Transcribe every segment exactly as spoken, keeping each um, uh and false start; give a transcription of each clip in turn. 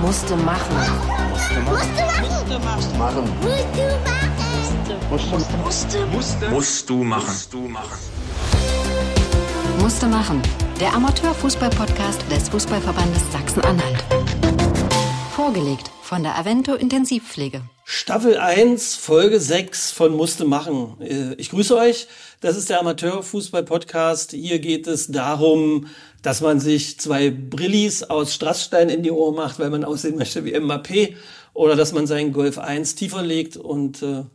Musste machen. Musste machen. Machen. Musste machen. Musste. Musste. Musst du machen. Musst du machen. Musste machen. Der Amateurfußball-Podcast des Fußballverbandes Sachsen-Anhalt. Vorgelegt von der Avento Intensivpflege. Staffel eins, Folge sechs von Musste machen. Ich grüße euch. Das ist der Amateurfußball-Podcast. Hier geht es darum, dass man sich zwei Brillis aus Strassstein in die Ohren macht, weil man aussehen möchte wie Mbappé. Oder dass man seinen Golf eins tiefer legt und äh,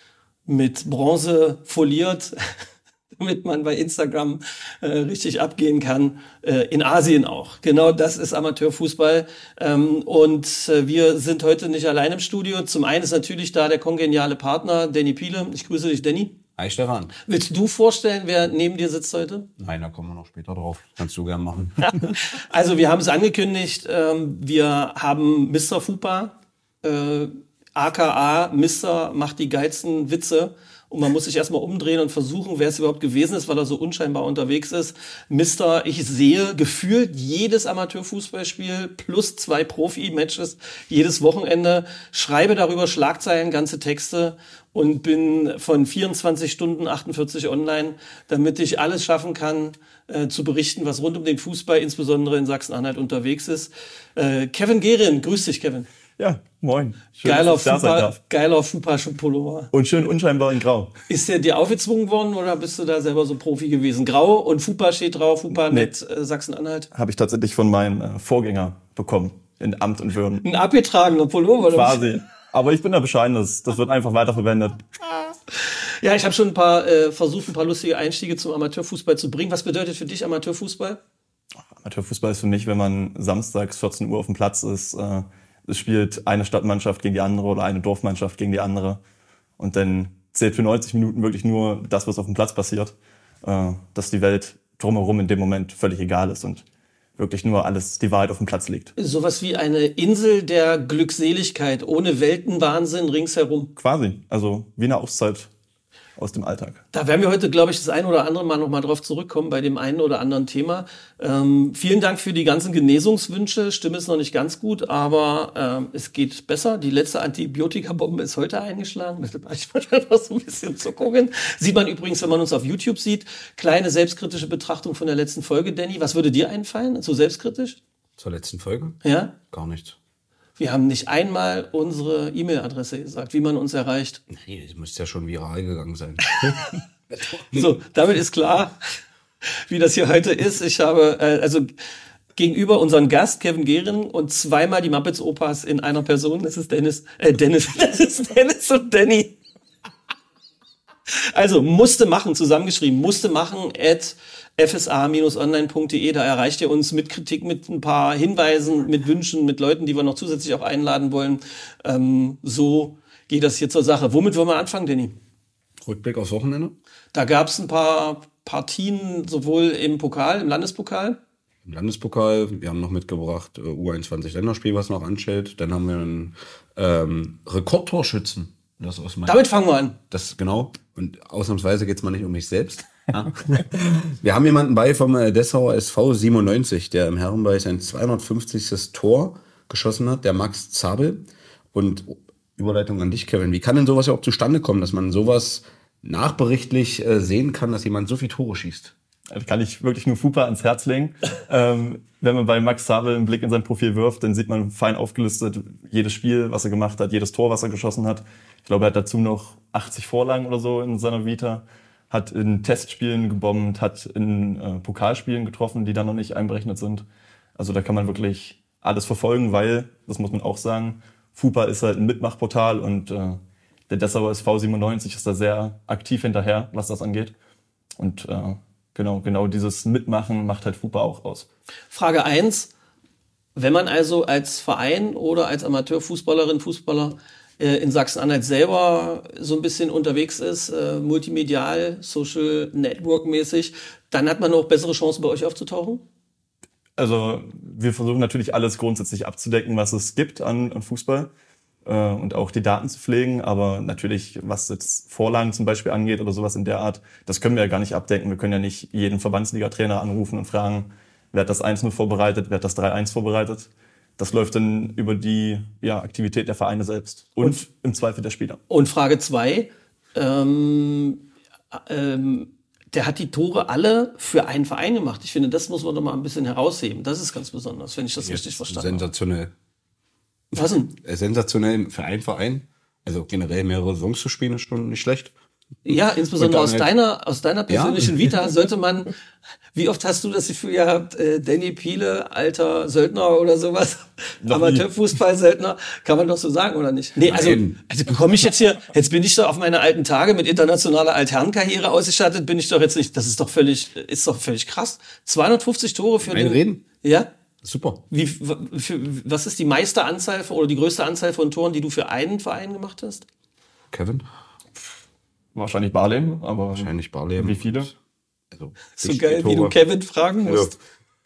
mit Bronze foliert, damit man bei Instagram äh, richtig abgehen kann, äh, in Asien auch. Genau das ist Amateurfußball. Ähm, und äh, wir sind heute nicht allein im Studio. Zum einen ist natürlich da der kongeniale Partner, Danny Piele. Ich grüße dich, Danny. Hi, Stefan. Willst du vorstellen, wer neben dir sitzt heute? Nein, da kommen wir noch später drauf. Kannst du gern machen. Also wir haben es angekündigt. Ähm, wir haben Mister Fupa, äh, aka Mister macht die geilsten Witze. Und man muss sich erstmal umdrehen und versuchen, wer es überhaupt gewesen ist, weil er so unscheinbar unterwegs ist. Mister, ich sehe gefühlt jedes Amateurfußballspiel plus zwei Profi-Matches jedes Wochenende, schreibe darüber Schlagzeilen, ganze Texte und bin von vierundzwanzig Stunden achtundvierzig online, damit ich alles schaffen kann, äh, zu berichten, was rund um den Fußball, insbesondere in Sachsen-Anhalt, unterwegs ist. Äh, Kevin Gehrin, grüß dich, Kevin. Ja, moin. Schön, Geiler dass ich da sein Fupa, darf. geiler Fupa-Pullover. Und schön unscheinbar in Grau. Ist der dir aufgezwungen worden oder bist du da selber so Profi gewesen? Grau und Fupa steht drauf, Fupa Nee. mit äh, Sachsen-Anhalt. Habe ich tatsächlich von meinem äh, Vorgänger bekommen. In Amt und Würden. Ein abgetragener Pullover. oder? Quasi. Aber ich bin da bescheiden. Das, das wird einfach weiterverwendet. Ja, ich habe schon ein paar äh, versucht, ein paar lustige Einstiege zum Amateurfußball zu bringen. Was bedeutet für dich Amateurfußball? Amateurfußball ist für mich, wenn man samstags vierzehn Uhr auf dem Platz ist, äh, es spielt eine Stadtmannschaft gegen die andere oder eine Dorfmannschaft gegen die andere. Und dann zählt für neunzig Minuten wirklich nur das, was auf dem Platz passiert. Äh, dass die Welt drumherum in dem Moment völlig egal ist und wirklich nur alles, die Wahrheit auf dem Platz liegt. Sowas wie eine Insel der Glückseligkeit, ohne Weltenwahnsinn ringsherum. Quasi. Also wie eine Auszeit aus dem Alltag. Da werden wir heute, glaube ich, das ein oder andere Mal noch mal drauf zurückkommen bei dem einen oder anderen Thema. Ähm, vielen Dank für die ganzen Genesungswünsche. Stimme ist noch nicht ganz gut, aber ähm, es geht besser. Die letzte Antibiotikabombe ist heute eingeschlagen. Mit einfach so ein bisschen Zuckungen. Sieht man übrigens, wenn man uns auf YouTube sieht. Kleine selbstkritische Betrachtung von der letzten Folge, Danny. Was würde dir einfallen? So selbstkritisch? Zur letzten Folge? Ja? Gar nichts. Wir haben nicht einmal unsere E-Mail-Adresse gesagt, wie man uns erreicht. Nee, das müsste ja schon viral gegangen sein. So, damit ist klar, wie das hier heute ist. Ich habe äh, also gegenüber unseren Gast Kevin Gehrin und zweimal die Muppets Opas in einer Person. Das ist Dennis, äh, Dennis, das ist Dennis und Danny. Also musste machen, zusammengeschrieben, musste machen at f s a Bindestrich online punkt d e. Da erreicht ihr uns mit Kritik, mit ein paar Hinweisen, mit Wünschen, mit Leuten, die wir noch zusätzlich auch einladen wollen. Ähm, so geht das hier zur Sache. Womit wollen wir anfangen, Danny? Rückblick aufs Wochenende? Da gab es ein paar Partien, sowohl im Pokal, im Landespokal. Im Landespokal. Wir haben noch mitgebracht äh, U einundzwanzig Länderspiel, was noch ansteht. Dann haben wir einen ähm, Rekordtorschützen. Das aus meinem Damit fangen wir an. Das genau. Und ausnahmsweise geht's mal nicht um mich selbst. Ja. Wir haben jemanden bei vom äh, Dessauer S V siebenundneunzig, der im Herrenbereich sein zweihundertfünfzigstes Tor geschossen hat, der Max Zabel. Und Überleitung an dich, Kevin. Wie kann denn sowas überhaupt zustande kommen, dass man sowas nachberichtlich äh, sehen kann, dass jemand so viel Tore schießt? Da kann ich wirklich nur Fupa ans Herz legen. ähm, wenn man bei Max Zabel einen Blick in sein Profil wirft, dann sieht man fein aufgelistet jedes Spiel, was er gemacht hat, jedes Tor, was er geschossen hat. Ich glaube, er hat dazu noch achtzig Vorlagen oder so in seiner Vita. Hat in Testspielen gebombt, hat in äh, Pokalspielen getroffen, die da noch nicht einberechnet sind. Also da kann man wirklich alles verfolgen, weil, das muss man auch sagen, Fupa ist halt ein Mitmachportal und äh, der Dessauer S V siebenundneunzig ist da sehr aktiv hinterher, was das angeht. Und äh, genau, genau dieses Mitmachen macht halt Fupa auch aus. Frage eins. Wenn man also als Verein oder als Amateurfußballerin, Fußballer in Sachsen-Anhalt selber so ein bisschen unterwegs ist, äh, multimedial, Social Network mäßig, dann hat man auch bessere Chancen, bei euch aufzutauchen? Also wir versuchen natürlich alles grundsätzlich abzudecken, was es gibt an, an Fußball äh, und auch die Daten zu pflegen, aber natürlich, was jetzt Vorlagen zum Beispiel angeht oder sowas in der Art, das können wir ja gar nicht abdecken. Wir können ja nicht jeden Verbandsliga-Trainer anrufen und fragen, wer hat das eins null vorbereitet, wer hat das drei eins vorbereitet. Das läuft dann über die ja, Aktivität der Vereine selbst und, und im Zweifel der Spieler. Und Frage zwei, ähm, ähm, der hat die Tore alle für einen Verein gemacht. Ich finde, das muss man doch mal ein bisschen herausheben. Das ist ganz besonders, wenn ich das Jetzt richtig verstanden habe. Sensationell. Was denn? Sensationell für einen Verein. Also generell mehrere Saisons zu spielen ist schon nicht schlecht. Ja, insbesondere aus deiner, aus deiner persönlichen ja. Vita sollte man, wie oft hast du das Gefühl gehabt, äh, Danny Piele, alter Söldner oder sowas, Amateurfußball-Söldner, kann man doch so sagen, oder nicht? Nee, also, also bekomme ich jetzt hier, jetzt bin ich doch auf meine alten Tage mit internationaler Altherrenkarriere ausgestattet, bin ich doch jetzt nicht, das ist doch völlig, ist doch völlig krass. zweihundertfünfzig Tore für den... Reden? Ja? Super. Wie, für, was ist die meiste Anzahl oder die größte Anzahl von Toren, die du für einen Verein gemacht hast? Kevin? Wahrscheinlich Barleben, aber wahrscheinlich Barleben. Wie viele? Also, so geil, wie du Kevin fragen musst.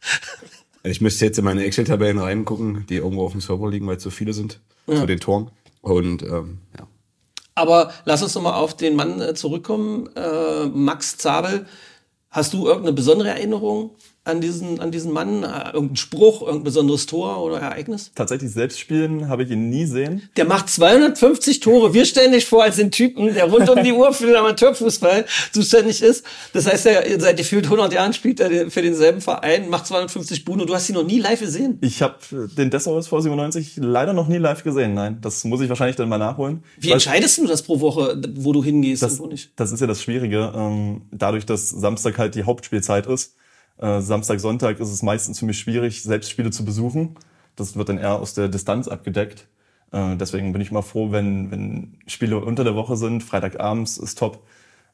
Also, ich müsste jetzt in meine Excel-Tabellen reingucken, die irgendwo auf dem Server liegen, weil es so viele sind ja. zu den Toren. Und ähm, ja. Aber lass uns noch mal auf den Mann äh, zurückkommen. Äh, Max Zabel, hast du irgendeine besondere Erinnerung an diesen, an diesen Mann? Irgendein Spruch, irgendein besonderes Tor oder Ereignis? Tatsächlich selbst spielen habe ich ihn nie sehen. Der macht zweihundertfünfzig Tore. Wir stellen dich vor als den Typen, der rund um die Uhr für den Amateurfußball zuständig ist. Das heißt, er seit gefühlt hundert Jahren spielt er für denselben Verein, macht zweihundertfünfzig Buden und du hast ihn noch nie live gesehen? Ich habe den Dessau S V siebenundneunzig leider noch nie live gesehen, nein. Das muss ich wahrscheinlich dann mal nachholen. Wie Weil, entscheidest du das pro Woche, wo du hingehst das, und wo nicht? Das ist ja das Schwierige. Dadurch, dass Samstag halt die Hauptspielzeit ist, Samstag, Sonntag ist es meistens für mich schwierig, selbst Spiele zu besuchen. Das wird dann eher aus der Distanz abgedeckt. Deswegen bin ich mal froh, wenn, wenn Spiele unter der Woche sind. Freitagabends ist top,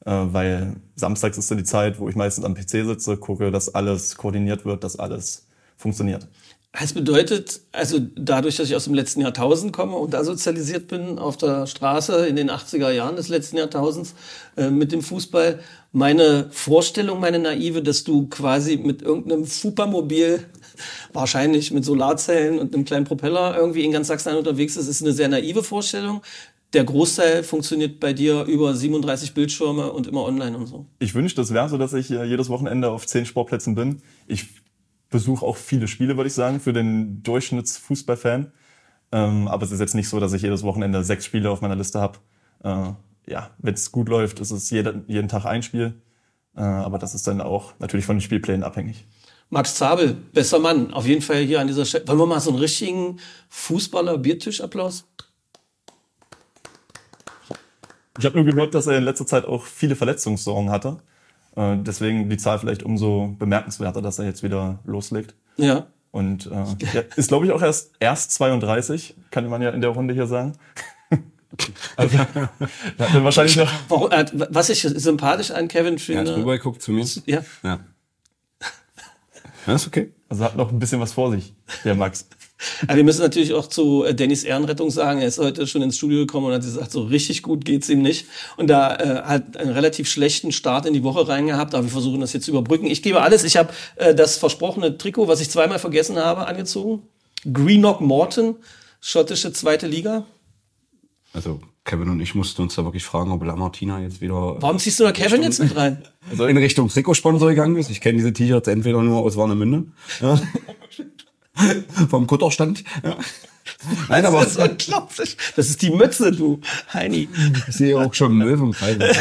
weil samstags ist dann die Zeit, wo ich meistens am P C sitze, gucke, dass alles koordiniert wird, dass alles funktioniert. Es bedeutet, also dadurch, dass ich aus dem letzten Jahrtausend komme und da sozialisiert bin, auf der Straße in den achtziger Jahren des letzten Jahrtausends äh, mit dem Fußball, meine Vorstellung, meine naive, dass du quasi mit irgendeinem Supermobil, wahrscheinlich mit Solarzellen und einem kleinen Propeller irgendwie in ganz Sachsen unterwegs ist, ist eine sehr naive Vorstellung. Der Großteil funktioniert bei dir über siebenunddreißig Bildschirme und immer online und so. Ich wünschte, das wäre so, dass ich jedes Wochenende auf zehn Sportplätzen bin. Ich besuche auch viele Spiele, würde ich sagen, für den Durchschnittsfußballfan. Ähm, aber es ist jetzt nicht so, dass ich jedes Wochenende sechs Spiele auf meiner Liste habe. Äh, ja, wenn es gut läuft, ist es jeder, jeden Tag ein Spiel. Äh, aber das ist dann auch natürlich von den Spielplänen abhängig. Max Zabel, bester Mann, auf jeden Fall hier an dieser Stelle. Wollen wir mal so einen richtigen Fußballer-Biertisch-Applaus? Ich habe nur gehört, dass er in letzter Zeit auch viele Verletzungssorgen hatte. Deswegen die Zahl vielleicht umso bemerkenswerter, dass er jetzt wieder loslegt. Ja. Und äh, ja, ist, glaube ich, auch erst erst zweiunddreißig, kann man ja in der Runde hier sagen. Also, da hat er wahrscheinlich noch. Was ich sympathisch an Kevin finde. Er hat rüber geguckt zu mir. Ja. Ja. Ja, ist okay. Also hat noch ein bisschen was vor sich, der Max. Aber wir müssen natürlich auch zu Dannys Ehrenrettung sagen, er ist heute schon ins Studio gekommen und hat gesagt, so richtig gut geht's ihm nicht. Und da äh, hat einen relativ schlechten Start in die Woche reingehabt, aber wir versuchen das jetzt zu überbrücken. Ich gebe alles. Ich habe äh, das versprochene Trikot, was ich zweimal vergessen habe, angezogen. Greenock Morton, schottische zweite Liga. Also Kevin und ich mussten uns da wirklich fragen, ob Lamartina jetzt wieder... Warum ziehst du da Kevin jetzt mit rein? Also in Richtung Trikotsponsor gegangen ist. Ich kenne diese T-Shirts entweder nur aus Warnemünde. Ja. Vom Kutterstand. Ja. Nein, aber das ist unglaublich. Das ist die Mütze, du Heini. Ich sehe auch schon Möwen.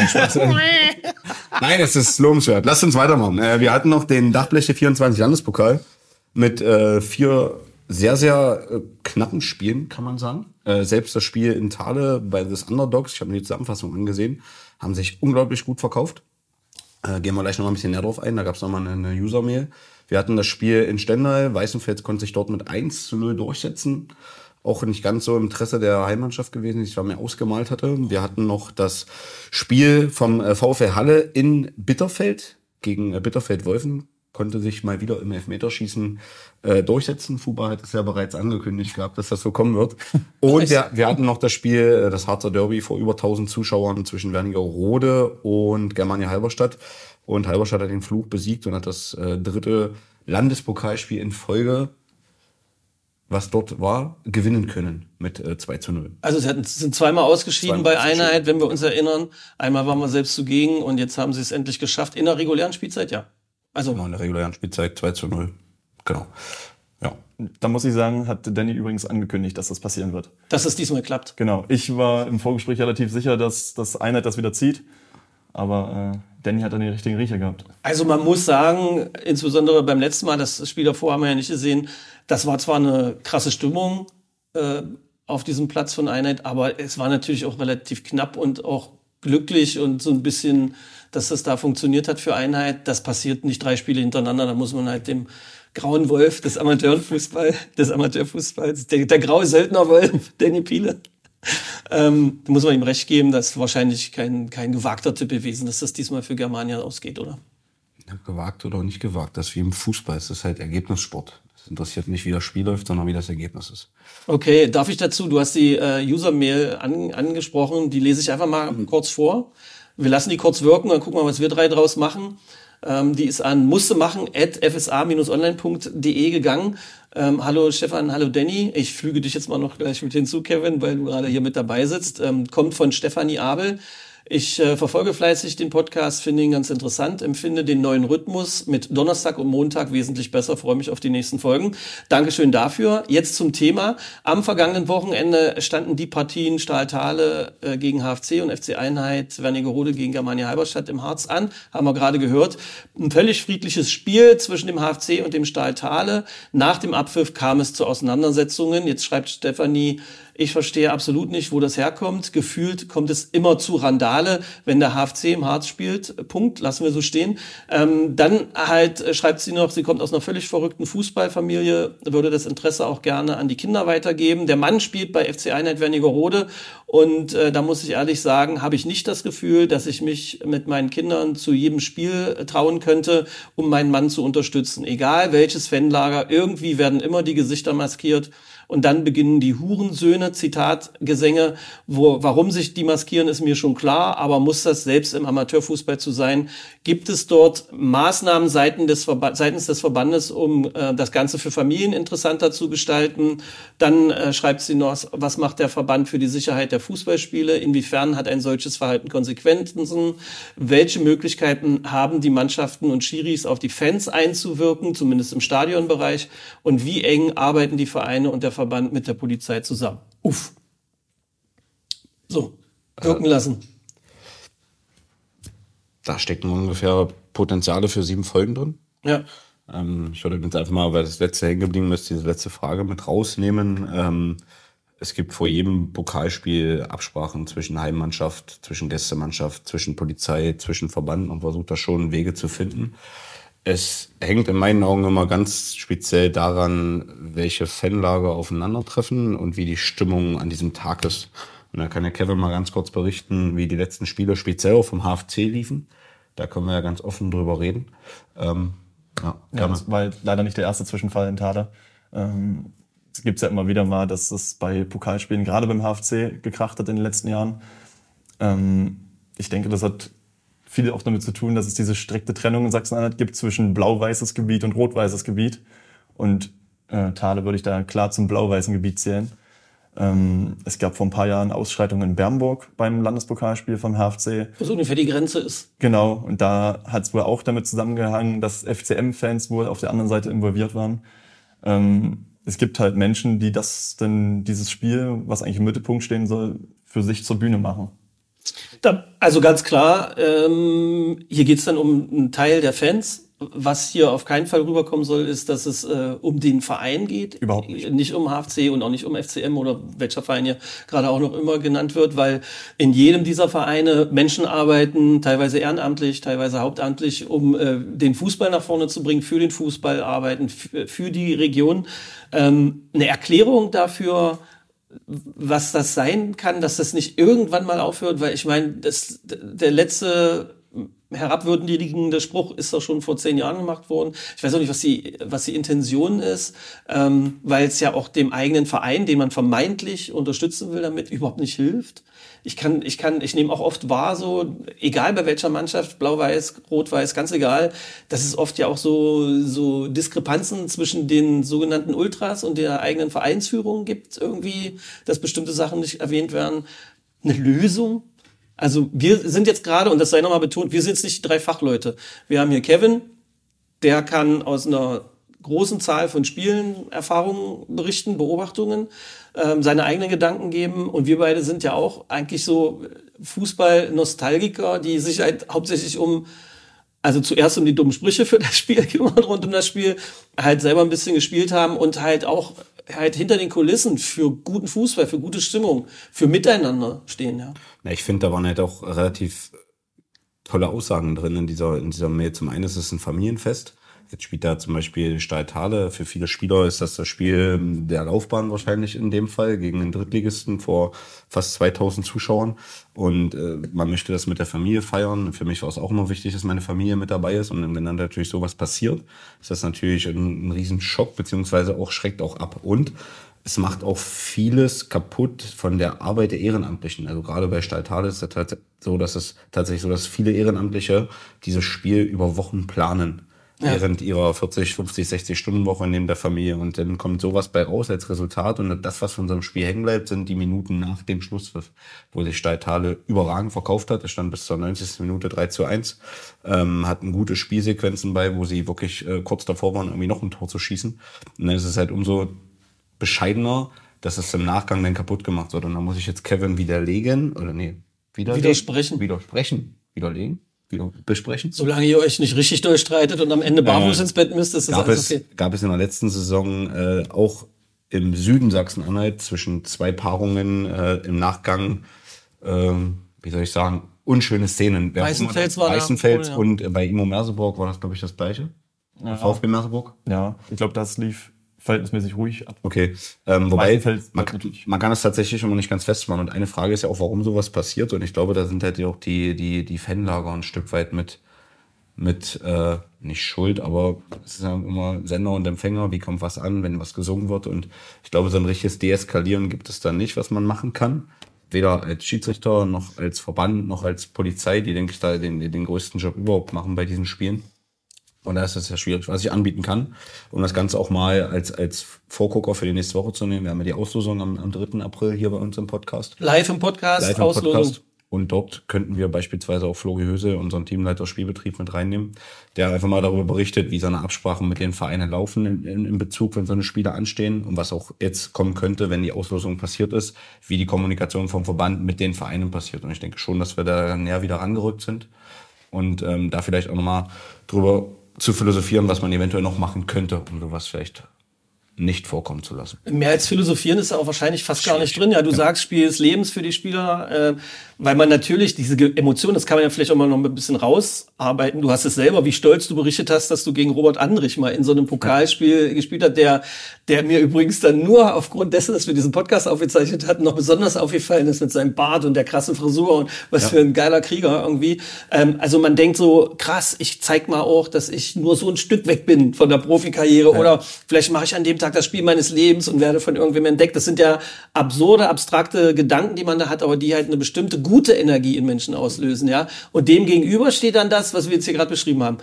Nein, es ist lobenswert. Lasst uns weitermachen. Wir hatten noch den Dachbleche vierundzwanzig Landespokal mit äh, vier sehr, sehr äh, knappen Spielen, kann man sagen. Äh, selbst das Spiel in Thale bei des Underdogs, ich habe mir die Zusammenfassung angesehen, haben sich unglaublich gut verkauft. Äh, gehen wir gleich noch mal ein bisschen näher drauf ein. Da gab es noch mal eine, eine User-Mail. Wir hatten das Spiel in Stendal. Weißenfels konnte sich dort mit eins zu null durchsetzen. Auch nicht ganz so im Interesse der Heimmannschaft gewesen, die sich da mehr ausgemalt hatte. Wir hatten noch das Spiel vom VfL Halle in Bitterfeld gegen Bitterfeld-Wolfen. Konnte sich mal wieder im Elfmeterschießen äh, durchsetzen. Fuba hat es ja bereits angekündigt gehabt, dass das so kommen wird. Und wir, wir hatten noch das Spiel, das Harzer Derby vor über tausend Zuschauern zwischen Wernigerode und Germania Halberstadt. Und Halberstadt hat den Fluch besiegt und hat das äh, dritte Landespokalspiel in Folge, was dort war, gewinnen können mit äh, zwei zu null. Also sie hatten, sind zweimal ausgeschieden zweimal bei Einheit, wenn wir uns erinnern. Einmal waren wir selbst zugegen und jetzt haben sie es endlich geschafft. In der regulären Spielzeit, ja. Also genau, in der regulären Spielzeit zwei zu null. Genau. Ja. Da muss ich sagen, hat Danny übrigens angekündigt, dass das passieren wird. Dass es diesmal klappt. Genau. Ich war im Vorgespräch relativ sicher, dass das Einheit das wieder zieht. Aber äh, Danny hat dann die richtigen Riecher gehabt. Also man muss sagen, insbesondere beim letzten Mal, das Spiel davor haben wir ja nicht gesehen, das war zwar eine krasse Stimmung äh, auf diesem Platz von Einheit, aber es war natürlich auch relativ knapp und auch glücklich und so ein bisschen, dass das da funktioniert hat für Einheit. Das passiert nicht drei Spiele hintereinander, da muss man halt dem grauen Wolf des Amateurfußball, des Amateurfußballs, der, der graue Söldnerwolf, Danny Piele, ähm, da muss man ihm recht geben, das ist wahrscheinlich kein, kein gewagter Tipp gewesen, dass das diesmal für Germania ausgeht, oder? Ja, gewagt oder nicht gewagt, das ist wie im Fußball, es ist halt Ergebnissport. Es interessiert nicht, wie das Spiel läuft, sondern wie das Ergebnis ist. Okay, darf ich dazu, du hast die äh, User-Mail an, angesprochen, die lese ich einfach mal mhm. kurz vor. Wir lassen die kurz wirken, dann gucken wir, was wir drei draus machen. Ähm, die ist an musste machen at f s a dash online punkt d e gegangen. Ähm, hallo Stefan, hallo Danny. Ich flüge dich jetzt mal noch gleich mit hinzu, Kevin, weil du gerade hier mit dabei sitzt. Ähm, kommt von Stefanie Abel. Ich äh, verfolge fleißig den Podcast, finde ihn ganz interessant, empfinde den neuen Rhythmus mit Donnerstag und Montag wesentlich besser, freue mich auf die nächsten Folgen. Dankeschön dafür. Jetzt zum Thema. Am vergangenen Wochenende standen die Partien Stahl Thale äh, gegen H F C und F C Einheit Wernigerode gegen Germania Halberstadt im Harz an. Haben wir gerade gehört. Ein völlig friedliches Spiel zwischen dem H F C und dem Stahl Thale. Nach dem Abpfiff kam es zu Auseinandersetzungen. Jetzt schreibt Stefanie, ich verstehe absolut nicht, wo das herkommt. Gefühlt kommt es immer zu Randale, wenn der H F C im Harz spielt. Punkt, lassen wir so stehen. Ähm, dann halt äh, schreibt sie noch, sie kommt aus einer völlig verrückten Fußballfamilie, würde das Interesse auch gerne an die Kinder weitergeben. Der Mann spielt bei F C Einheit Wernigerode und äh, da muss ich ehrlich sagen, habe ich nicht das Gefühl, dass ich mich mit meinen Kindern zu jedem Spiel äh, trauen könnte, um meinen Mann zu unterstützen. Egal welches Fanlager, irgendwie werden immer die Gesichter maskiert. Und dann beginnen die Hurensöhne, Zitat, Gesänge, wo, warum sich die maskieren, ist mir schon klar, aber muss das selbst im Amateurfußball zu sein? Gibt es dort Maßnahmen seitens des, Verba- seitens des Verbandes, um äh, das Ganze für Familien interessanter zu gestalten? Dann äh, schreibt sie noch, was macht der Verband für die Sicherheit der Fußballspiele? Inwiefern hat ein solches Verhalten Konsequenzen? Welche Möglichkeiten haben die Mannschaften und Schiris auf die Fans einzuwirken, zumindest im Stadionbereich? Und wie eng arbeiten die Vereine und der Verband mit der Polizei zusammen? Uff. So, wirken äh, lassen. Da stecken ungefähr Potenziale für sieben Folgen drin. Ja. Ähm, ich würde jetzt einfach mal, weil das letzte hängen geblieben ist, diese letzte Frage mit rausnehmen. Ähm, es gibt vor jedem Pokalspiel Absprachen zwischen Heimmannschaft, zwischen Gästemannschaft, zwischen Polizei, zwischen Verband und versucht da schon Wege zu finden. Es hängt in meinen Augen immer ganz speziell daran, welche Fanlager aufeinandertreffen und wie die Stimmung an diesem Tag ist. Und da kann der Kevin mal ganz kurz berichten, wie die letzten Spiele speziell auch vom H F C liefen. Da können wir ja ganz offen drüber reden. Ähm, ja, ja, das war leider nicht der erste Zwischenfall in Thale. Ähm, es gibt ja immer wieder mal, dass es bei Pokalspielen, gerade beim H F C, gekracht hat in den letzten Jahren. Ähm, ich denke, das hat viel auch damit zu tun, dass es diese strikte Trennung in Sachsen-Anhalt gibt zwischen blau-weißes Gebiet und rot-weißes Gebiet. Und äh, Thale würde ich da klar zum blau-weißen Gebiet zählen. Ähm, es gab vor ein paar Jahren Ausschreitungen in Bernburg beim Landespokalspiel vom H F C. Was ungefähr die Grenze ist. Genau, und da hat es wohl auch damit zusammengehangen, dass F C M-Fans wohl auf der anderen Seite involviert waren. Ähm, es gibt halt Menschen, die das dann dieses Spiel, was eigentlich im Mittelpunkt stehen soll, für sich zur Bühne machen. Da, also ganz klar, ähm, hier geht's dann um einen Teil der Fans. Was hier auf keinen Fall rüberkommen soll, ist, dass es äh, um den Verein geht. Überhaupt nicht. Nicht um H F C und auch nicht um F C M oder welcher Verein hier gerade auch noch immer genannt wird, weil in jedem dieser Vereine Menschen arbeiten, teilweise ehrenamtlich, teilweise hauptamtlich, um äh, den Fußball nach vorne zu bringen, für den Fußball arbeiten, f- für die Region. Ähm, eine Erklärung dafür, was das sein kann, dass das nicht irgendwann mal aufhört, weil ich meine, das, der letzte herabwürdigende Spruch ist doch schon vor zehn Jahren gemacht worden. Ich weiß auch nicht, was die, was die Intention ist, ähm, weil es ja auch dem eigenen Verein, den man vermeintlich unterstützen will, damit überhaupt nicht hilft. Ich kann, ich kann, ich nehme auch oft wahr, so, egal bei welcher Mannschaft, blau-weiß, rot-weiß, ganz egal, dass es oft ja auch so, so Diskrepanzen zwischen den sogenannten Ultras und der eigenen Vereinsführung gibt, irgendwie, dass bestimmte Sachen nicht erwähnt werden. Eine Lösung? Also wir sind jetzt gerade, und das sei nochmal betont, wir sind jetzt nicht die drei Fachleute. Wir haben hier Kevin, der kann aus einer großen Zahl von Spielen, Erfahrungen berichten, Beobachtungen, ähm, seine eigenen Gedanken geben. Und wir beide sind ja auch eigentlich so Fußball-Nostalgiker, die sich halt hauptsächlich um, also zuerst um die dummen Sprüche für das Spiel kümmern, rund um das Spiel, halt selber ein bisschen gespielt haben und halt auch halt hinter den Kulissen für guten Fußball, für gute Stimmung, für Miteinander stehen, ja. Na, ich finde, da waren halt auch relativ tolle Aussagen drin in dieser, in dieser Mail. Zum einen ist es ein Familienfest. Jetzt spielt da zum Beispiel Steil Thale. Für viele Spieler ist das das Spiel der Laufbahn wahrscheinlich in dem Fall gegen den Drittligisten vor fast zweitausend Zuschauern. Und äh, man möchte das mit der Familie feiern. Für mich war es auch immer wichtig, dass meine Familie mit dabei ist. Und wenn dann natürlich sowas passiert, ist das natürlich ein, ein Riesenschock, beziehungsweise auch schreckt auch ab. Und es macht auch vieles kaputt von der Arbeit der Ehrenamtlichen. Also gerade bei Steil Thale ist es tats- so, dass es tatsächlich so, dass viele Ehrenamtliche dieses Spiel über Wochen planen. Ja. Während ihrer vierzig, fünfzig, sechzig Stunden Woche neben der Familie. Und dann kommt sowas bei raus als Resultat. Und das, was von so einem Spiel hängen bleibt, sind die Minuten nach dem Schlusspfiff, wo sich Steil Thale überragend verkauft hat. Es stand bis zur neunzigsten Minute drei zu eins. Ähm, hatten gute Spielsequenzen bei, wo sie wirklich äh, kurz davor waren, irgendwie noch ein Tor zu schießen. Und dann ist es halt umso bescheidener, dass es im Nachgang dann kaputt gemacht wird. Und da muss ich jetzt Kevin widerlegen, oder nee, widerlegen? Widersprechen. Widersprechen. Widerlegen. Wieder besprechen. Solange ihr euch nicht richtig durchstreitet und am Ende barfuß äh, ins Bett müsst, ist das gab alles okay. Es, gab es in der letzten Saison äh, auch im Süden Sachsen-Anhalt zwischen zwei Paarungen äh, im Nachgang, äh, wie soll ich sagen, unschöne Szenen. Weißenfels war Weißenfels da. Ja. Und bei Imo Merseburg war das, glaube ich, das Gleiche. Ja. VfB Merseburg. Ja, ich glaube, das lief verhältnismäßig ruhig ab. Okay, ähm, wobei man, natürlich. man kann es tatsächlich immer nicht ganz festmachen. Und eine Frage ist ja auch, warum sowas passiert. Und ich glaube, da sind halt auch die die die Fanlager ein Stück weit mit mit äh, nicht schuld, aber es ist ja immer Sender und Empfänger. Wie kommt was an, wenn was gesungen wird? Und ich glaube, so ein richtiges Deeskalieren gibt es da nicht, was man machen kann. Weder als Schiedsrichter noch als Verband noch als Polizei, die denke ich da den den größten Job überhaupt machen bei diesen Spielen. Und da ist es ja schwierig, was ich anbieten kann, um das Ganze auch mal als als Vorgucker für die nächste Woche zu nehmen. Wir haben ja die Auslosung am, am dritten April hier bei uns im Podcast. Live im Podcast, Live im Auslosung. Podcast. Und dort könnten wir beispielsweise auch Flori Höse, unseren Teamleiter Spielbetrieb, mit reinnehmen, der einfach mal darüber berichtet, wie seine Absprachen mit den Vereinen laufen in, in, in Bezug, wenn so eine Spiele anstehen und was auch jetzt kommen könnte, wenn die Auslosung passiert ist, wie die Kommunikation vom Verband mit den Vereinen passiert. Und ich denke schon, dass wir da näher wieder rangerückt sind und ähm, da vielleicht auch nochmal drüber zu philosophieren, was man eventuell noch machen könnte, um sowas vielleicht nicht vorkommen zu lassen. Mehr als philosophieren ist da auch wahrscheinlich fast gar nicht drin. Ja, du ja. sagst, Spiel des Lebens für die Spieler, äh, weil man natürlich diese Emotionen, das kann man ja vielleicht auch mal noch ein bisschen rausarbeiten. Du hast es selber, wie stolz du berichtet hast, dass du gegen Robert Andrich mal in so einem Pokalspiel ja. gespielt hast, der, der mir übrigens dann nur aufgrund dessen, dass wir diesen Podcast aufgezeichnet hatten, noch besonders aufgefallen ist mit seinem Bart und der krassen Frisur und was ja. für ein geiler Krieger irgendwie. Ähm, also man denkt so, krass, ich zeig mal auch, dass ich nur so ein Stück weg bin von der Profikarriere ja. oder vielleicht mache ich an dem Tag das Spiel meines Lebens und werde von irgendwem entdeckt. Das sind ja absurde, abstrakte Gedanken, die man da hat, aber die halt eine bestimmte gute Energie in Menschen auslösen, ja. Und dem gegenüber steht dann das, was wir jetzt hier gerade beschrieben haben.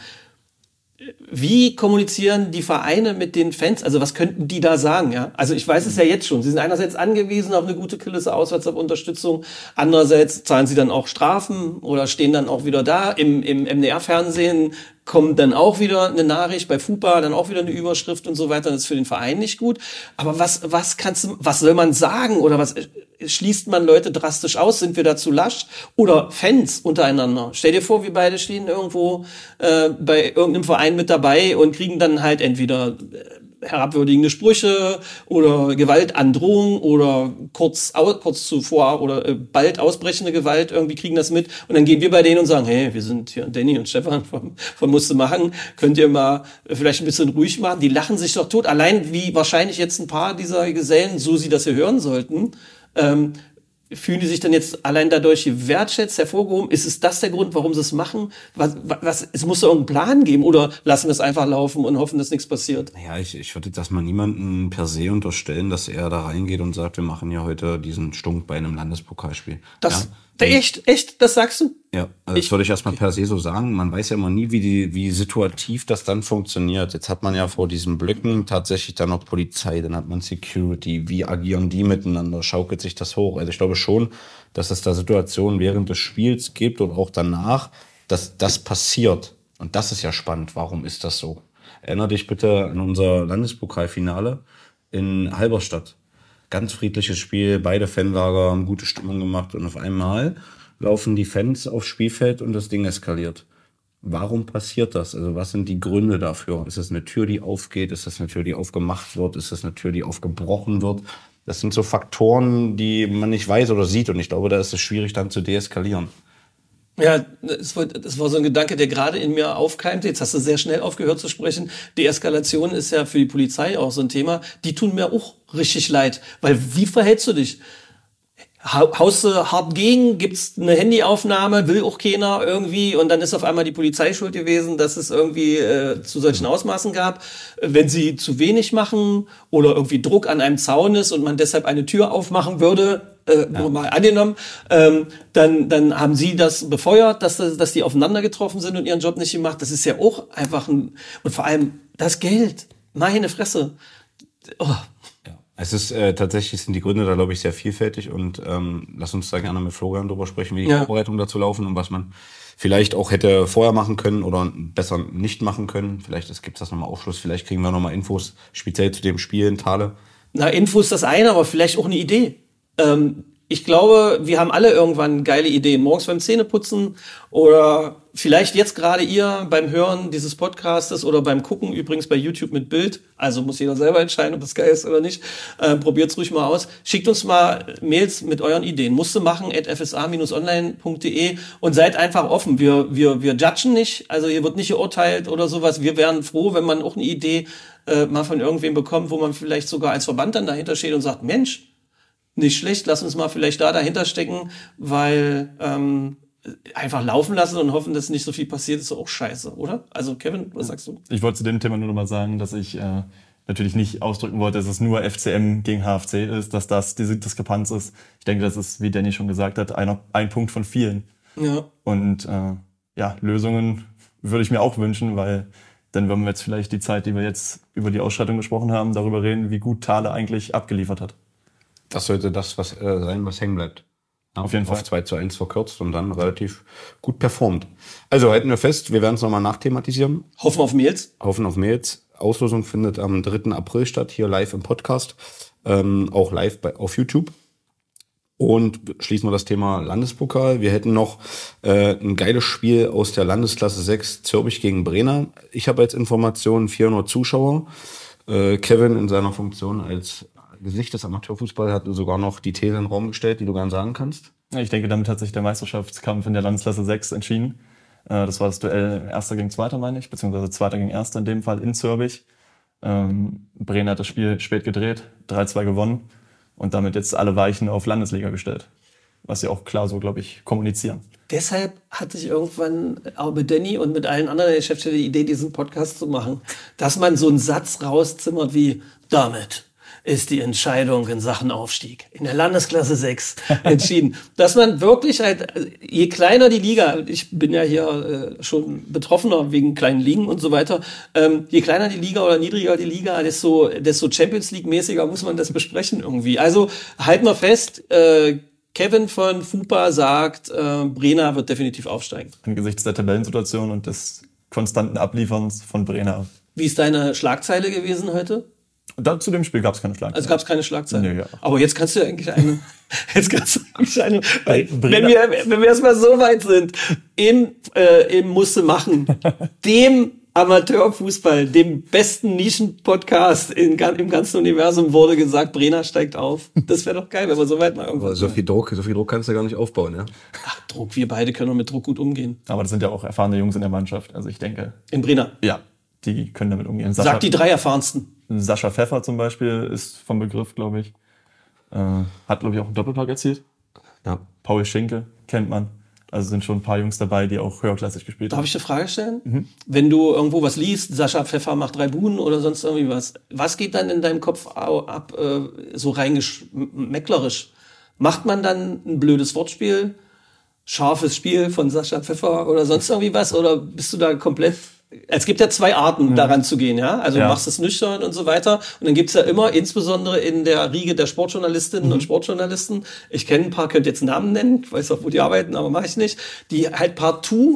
Wie kommunizieren die Vereine mit den Fans? Also was könnten die da sagen, ja? Also ich weiß es ja jetzt schon. Sie sind einerseits angewiesen auf eine gute Kulisse, auswärts auf Unterstützung. Andererseits zahlen sie dann auch Strafen oder stehen dann auch wieder da. Im, im M D R-Fernsehen kommt dann auch wieder eine Nachricht, bei FUPA dann auch wieder eine Überschrift und so weiter. Das ist für den Verein nicht gut. Aber was, was kannst du, was soll man sagen? Oder was schließt man Leute drastisch aus? Sind wir da zu lasch? Oder Fans untereinander? Stell dir vor, wir beide stehen irgendwo äh, bei irgendeinem Verein mit dabei und kriegen dann halt entweder äh, herabwürdigende Sprüche oder Gewaltandrohung oder kurz au- kurz zuvor oder äh, bald ausbrechende Gewalt, irgendwie kriegen das mit und dann gehen wir bei denen und sagen, hey, wir sind hier Danny und Stefan von, von Musste machen, könnt ihr mal äh, vielleicht ein bisschen ruhig machen? Die lachen sich doch tot, allein wie wahrscheinlich jetzt ein paar dieser Gesellen, so sie das hier hören sollten, ähm, fühlen die sich dann jetzt allein dadurch gewertschätzt, hervorgehoben? Ist es das der Grund, warum sie es machen? Was, was, es muss doch irgendeinen Plan geben oder lassen wir es einfach laufen und hoffen, dass nichts passiert? Naja, ich, ich würde das mal niemandem per se unterstellen, dass er da reingeht und sagt, wir machen ja heute diesen Stunk bei einem Landespokalspiel. Das, ja? der echt, echt, das sagst du? Ja, also das würde ich erstmal per se so sagen. Man weiß ja immer nie, wie die, wie situativ das dann funktioniert. Jetzt hat man ja vor diesen Blöcken tatsächlich dann noch Polizei, dann hat man Security. Wie agieren die miteinander? Schaukelt sich das hoch? Also ich glaube schon, dass es da Situationen während des Spiels gibt und auch danach, dass das passiert. Und das ist ja spannend. Warum ist das so? Erinner dich bitte an unser Landespokalfinale in Halberstadt. Ganz friedliches Spiel, beide Fanlager haben gute Stimmung gemacht und auf einmal laufen die Fans aufs Spielfeld und das Ding eskaliert. Warum passiert das? Also was sind die Gründe dafür? Ist es eine Tür, die aufgeht? Ist das eine Tür, die aufgemacht wird? Ist das eine Tür, die aufgebrochen wird? Das sind so Faktoren, die man nicht weiß oder sieht. Und ich glaube, da ist es schwierig, dann zu deeskalieren. Ja, das war, das war so ein Gedanke, der gerade in mir aufkeimte. Jetzt hast du sehr schnell aufgehört zu sprechen. Deeskalation ist ja für die Polizei auch so ein Thema. Die tun mir auch richtig leid. Weil wie verhältst du dich? Haust du hart gegen, gibt's eine Handyaufnahme, will auch keiner irgendwie und dann ist auf einmal die Polizei schuld gewesen, dass es irgendwie äh, zu solchen Ausmaßen gab. Wenn sie zu wenig machen oder irgendwie Druck an einem Zaun ist und man deshalb eine Tür aufmachen würde, äh, ja. mal angenommen, ähm, dann dann haben sie das befeuert, dass dass die aufeinander getroffen sind und ihren Job nicht gemacht. Das ist ja auch einfach ein, und vor allem das Geld, meine Fresse. Oh. Es ist äh, tatsächlich sind die Gründe da, glaube ich, sehr vielfältig und ähm, lass uns da gerne mit Florian drüber sprechen, wie die ja. Vorbereitungen dazu laufen und was man vielleicht auch hätte vorher machen können oder besser nicht machen können. Vielleicht gibt es das nochmal Aufschluss, vielleicht kriegen wir nochmal Infos speziell zu dem Spiel in Thale. Na, Infos das eine, aber vielleicht auch eine Idee. Ähm, ich glaube, wir haben alle irgendwann geile Ideen. Morgens beim Zähneputzen oder vielleicht jetzt gerade ihr beim Hören dieses Podcastes oder beim Gucken, übrigens bei YouTube mit Bild. Also muss jeder selber entscheiden, ob das geil ist oder nicht. Ähm, probiert's ruhig mal aus. Schickt uns mal Mails mit euren Ideen. Musste machen at f s a dash online punkt d e und seid einfach offen. Wir, wir, wir judgen nicht. Also hier wird nicht geurteilt oder sowas. Wir wären froh, wenn man auch eine Idee äh, mal von irgendwem bekommt, wo man vielleicht sogar als Verband dann dahinter steht und sagt, Mensch, nicht schlecht, lass uns mal vielleicht da dahinter stecken, weil ähm, einfach laufen lassen und hoffen, dass nicht so viel passiert, ist auch scheiße, oder? Also Kevin, was sagst du? Ich wollte zu dem Thema nur noch mal sagen, dass ich äh, natürlich nicht ausdrücken wollte, dass es nur F C M gegen H F C ist, dass das diese Diskrepanz ist. Ich denke, das ist, wie Danny schon gesagt hat, einer, ein Punkt von vielen. Ja. Und äh, ja, Lösungen würde ich mir auch wünschen, weil dann würden wir jetzt vielleicht die Zeit, die wir jetzt über die Ausstattung gesprochen haben, darüber reden, wie gut Thale eigentlich abgeliefert hat. Das sollte das was äh, sein, was hängen bleibt. Ja, auf jeden Fall. Auf zwei zu eins verkürzt und dann relativ gut performt. Also halten wir fest, wir werden es nochmal nachthematisieren. Hoffen auf Mails. Hoffen auf Mails. Auslosung findet am dritten April statt, hier live im Podcast. Ähm, auch live bei, auf YouTube. Und schließen wir das Thema Landespokal. Wir hätten noch äh, ein geiles Spiel aus der Landesklasse sechs, Zürbich gegen Brenner. Ich habe als Information vierhundert Zuschauer. Äh, Kevin in seiner Funktion als Gesicht des Amateurfußballs hat sogar noch die These in den Raum gestellt, die du gerne sagen kannst. Ja, ich denke, damit hat sich der Meisterschaftskampf in der Landesklasse sechs entschieden. Äh, das war das Duell Erster gegen Zweiter, meine ich, beziehungsweise Zweiter gegen Erster in dem Fall in Zürbich. Ähm, Brenner hat das Spiel spät gedreht, drei zwei gewonnen und damit jetzt alle Weichen auf Landesliga gestellt. Was sie auch klar so, glaube ich, kommunizieren. Deshalb hatte ich irgendwann auch mit Danny und mit allen anderen Geschäftsstellen die Idee, diesen Podcast zu machen. Dass man so einen Satz rauszimmert wie, damit ist die Entscheidung in Sachen Aufstieg in der Landesklasse sechs entschieden. Dass man wirklich halt, je kleiner die Liga, ich bin ja hier äh, schon Betroffener wegen kleinen Ligen und so weiter, ähm, je kleiner die Liga oder niedriger die Liga, desto, desto Champions League-mäßiger muss man das besprechen irgendwie. Also halten wir fest, äh, Kevin von FUPA sagt, äh, Brenner wird definitiv aufsteigen. Angesichts der Tabellensituation und des konstanten Ablieferns von Brenner. Wie ist deine Schlagzeile gewesen heute? Da, zu dem Spiel gab es keine Schlagzeile. Also gab es keine Schlagzeile. Nee, ja. Aber jetzt kannst du eigentlich eine, jetzt kannst du eigentlich eine, weil, wenn wir, wenn wir erstmal so weit sind, im, äh, im Musste machen, dem Amateurfußball, dem besten Nischen-Podcast in, im ganzen Universum wurde gesagt, Brenner steigt auf. Das wäre doch geil, wenn wir so weit mal irgendwas Aber so viel Druck, so viel Druck kannst du gar nicht aufbauen, ja? Ach, Druck, wir beide können doch mit Druck gut umgehen. Aber das sind ja auch erfahrene Jungs in der Mannschaft, also ich denke. In Brenner? Ja, die können damit umgehen. Sascha, Sag die drei erfahrensten. Sascha Pfeffer zum Beispiel ist vom Begriff, glaube ich. Äh, hat, glaube ich, auch einen Doppelpack erzielt. Ja. Paul Schinkel kennt man. Also sind schon ein paar Jungs dabei, die auch höherklassig gespielt haben. Darf ich eine Frage stellen? Mhm. Wenn du irgendwo was liest, Sascha Pfeffer macht drei Buden oder sonst irgendwie was, was geht dann in deinem Kopf ab, äh, so reingeschmecklerisch? Macht man dann ein blödes Wortspiel, scharfes Spiel von Sascha Pfeffer oder sonst irgendwie was? Oder bist du da komplett... Es gibt ja zwei Arten, mhm. daran zu gehen, ja. Also ja. Du machst es nüchtern und so weiter. Und dann gibt's ja immer, insbesondere in der Riege der Sportjournalistinnen mhm. und Sportjournalisten, ich kenne ein paar, könnt jetzt Namen nennen, ich weiß auch, wo die arbeiten, aber mache ich nicht, die halt partout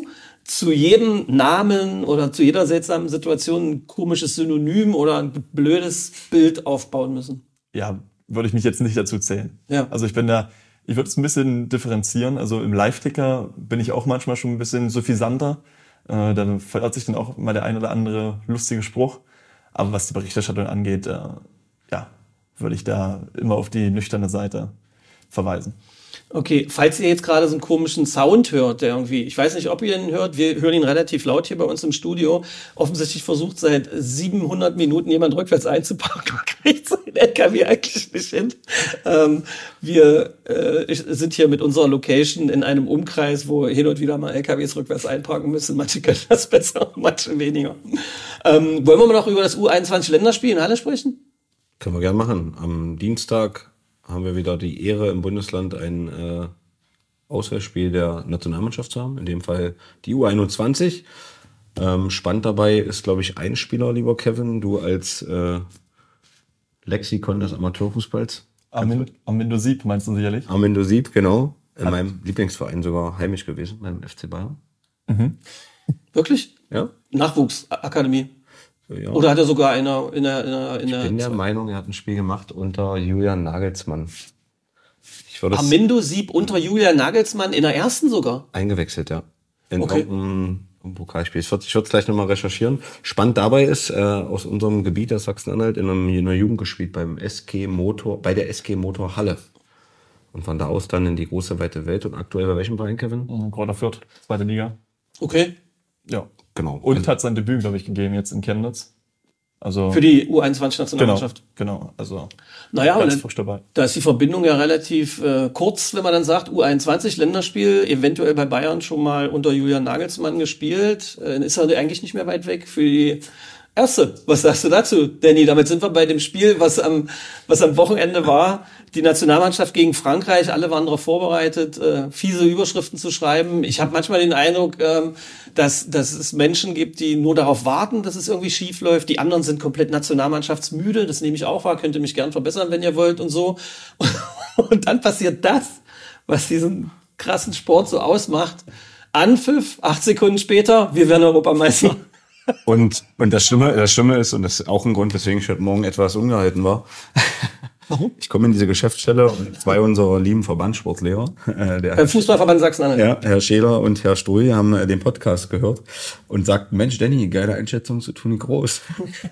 zu jedem Namen oder zu jeder seltsamen Situation ein komisches Synonym oder ein blödes Bild aufbauen müssen? Ja, würde ich mich jetzt nicht dazu zählen. Ja. Also ich bin da, ich würde es ein bisschen differenzieren. Also im Live-Ticker bin ich auch manchmal schon ein bisschen suffisanter. Äh, dann verirrt sich dann auch mal der ein oder andere lustige Spruch. Aber was die Berichterstattung angeht, äh, ja, würde ich da immer auf die nüchterne Seite verweisen. Okay, falls ihr jetzt gerade so einen komischen Sound hört, der irgendwie, ich weiß nicht, ob ihr ihn hört, wir hören ihn relativ laut hier bei uns im Studio. Offensichtlich versucht seit siebenhundert Minuten jemand rückwärts einzuparken, kriegt seinen L K W eigentlich nicht hin. Ähm, wir äh, sind hier mit unserer Location in einem Umkreis, wo hin und wieder mal L K Ws rückwärts einparken müssen. Manche können das besser, manche weniger. Ähm, wollen wir mal noch über das U einundzwanzig Länderspiel in Halle sprechen? Können wir gerne machen. Am Dienstag haben wir wieder die Ehre, im Bundesland ein äh, Auswärtsspiel der Nationalmannschaft zu haben. In dem Fall die U einundzwanzig. Ähm, spannend dabei ist, glaube ich, ein Spieler, lieber Kevin. Du als äh, Lexikon des Amateurfußballs. Armin, Armindo Sieb meinst du sicherlich? Armindo Sieb, genau. In Hat. meinem Lieblingsverein sogar heimisch gewesen, beim F C Bayern. Mhm. Wirklich? Ja. Nachwuchsakademie. Ja. Oder hat er sogar einer in der in der in der Ich bin der Meinung, er hat ein Spiel gemacht unter Julian Nagelsmann. Ich würde Armindo Sieb unter Julian Nagelsmann in der ersten sogar? Eingewechselt, ja. In okay. irgendeinem Pokalspiel. Ich würde es gleich nochmal recherchieren. Spannend dabei ist, äh, aus unserem Gebiet der Sachsen-Anhalt in, einem, in einer Jugend gespielt beim S G Motor, bei der S G Motor Halle. Und von da aus dann in die große weite Welt. Und aktuell bei welchem Verein, Kevin? Kräuter Fürth, zweite Liga. Okay. Ja. Genau. Und hat sein Debüt, glaube ich, gegeben jetzt in Chemnitz. Also für die U einundzwanzig Nationalmannschaft. Genau, genau. Also naja, ganz dann, frisch dabei. Da ist die Verbindung ja relativ äh, kurz, wenn man dann sagt, U einundzwanzig Länderspiel, eventuell bei Bayern schon mal unter Julian Nagelsmann gespielt. Äh, ist er eigentlich nicht mehr weit weg für die erste. Was sagst du dazu, Danny? Damit sind wir bei dem Spiel, was am, was am Wochenende war. Die Nationalmannschaft gegen Frankreich, alle waren darauf vorbereitet, äh, fiese Überschriften zu schreiben. Ich habe manchmal den Eindruck, ähm, dass, dass es Menschen gibt, die nur darauf warten, dass es irgendwie schief läuft. Die anderen sind komplett nationalmannschaftsmüde. Das nehme ich auch wahr. Könnt ihr mich gern verbessern, wenn ihr wollt und so. Und dann passiert das, was diesen krassen Sport so ausmacht. Anpfiff, acht Sekunden später, wir werden Europameister. Und, und das Schlimme, das Schlimme ist, und das ist auch ein Grund, weswegen ich heute Morgen etwas ungehalten war. Warum? Ich komme in diese Geschäftsstelle und zwei unserer lieben Verbandssportlehrer, äh, der beim Fußballverband Sachsen-Anhalt. Ja, Herr Scheler und Herr Struhl haben äh, den Podcast gehört und sagten, Mensch, Danny, geile Einschätzung zu Toni Kroos.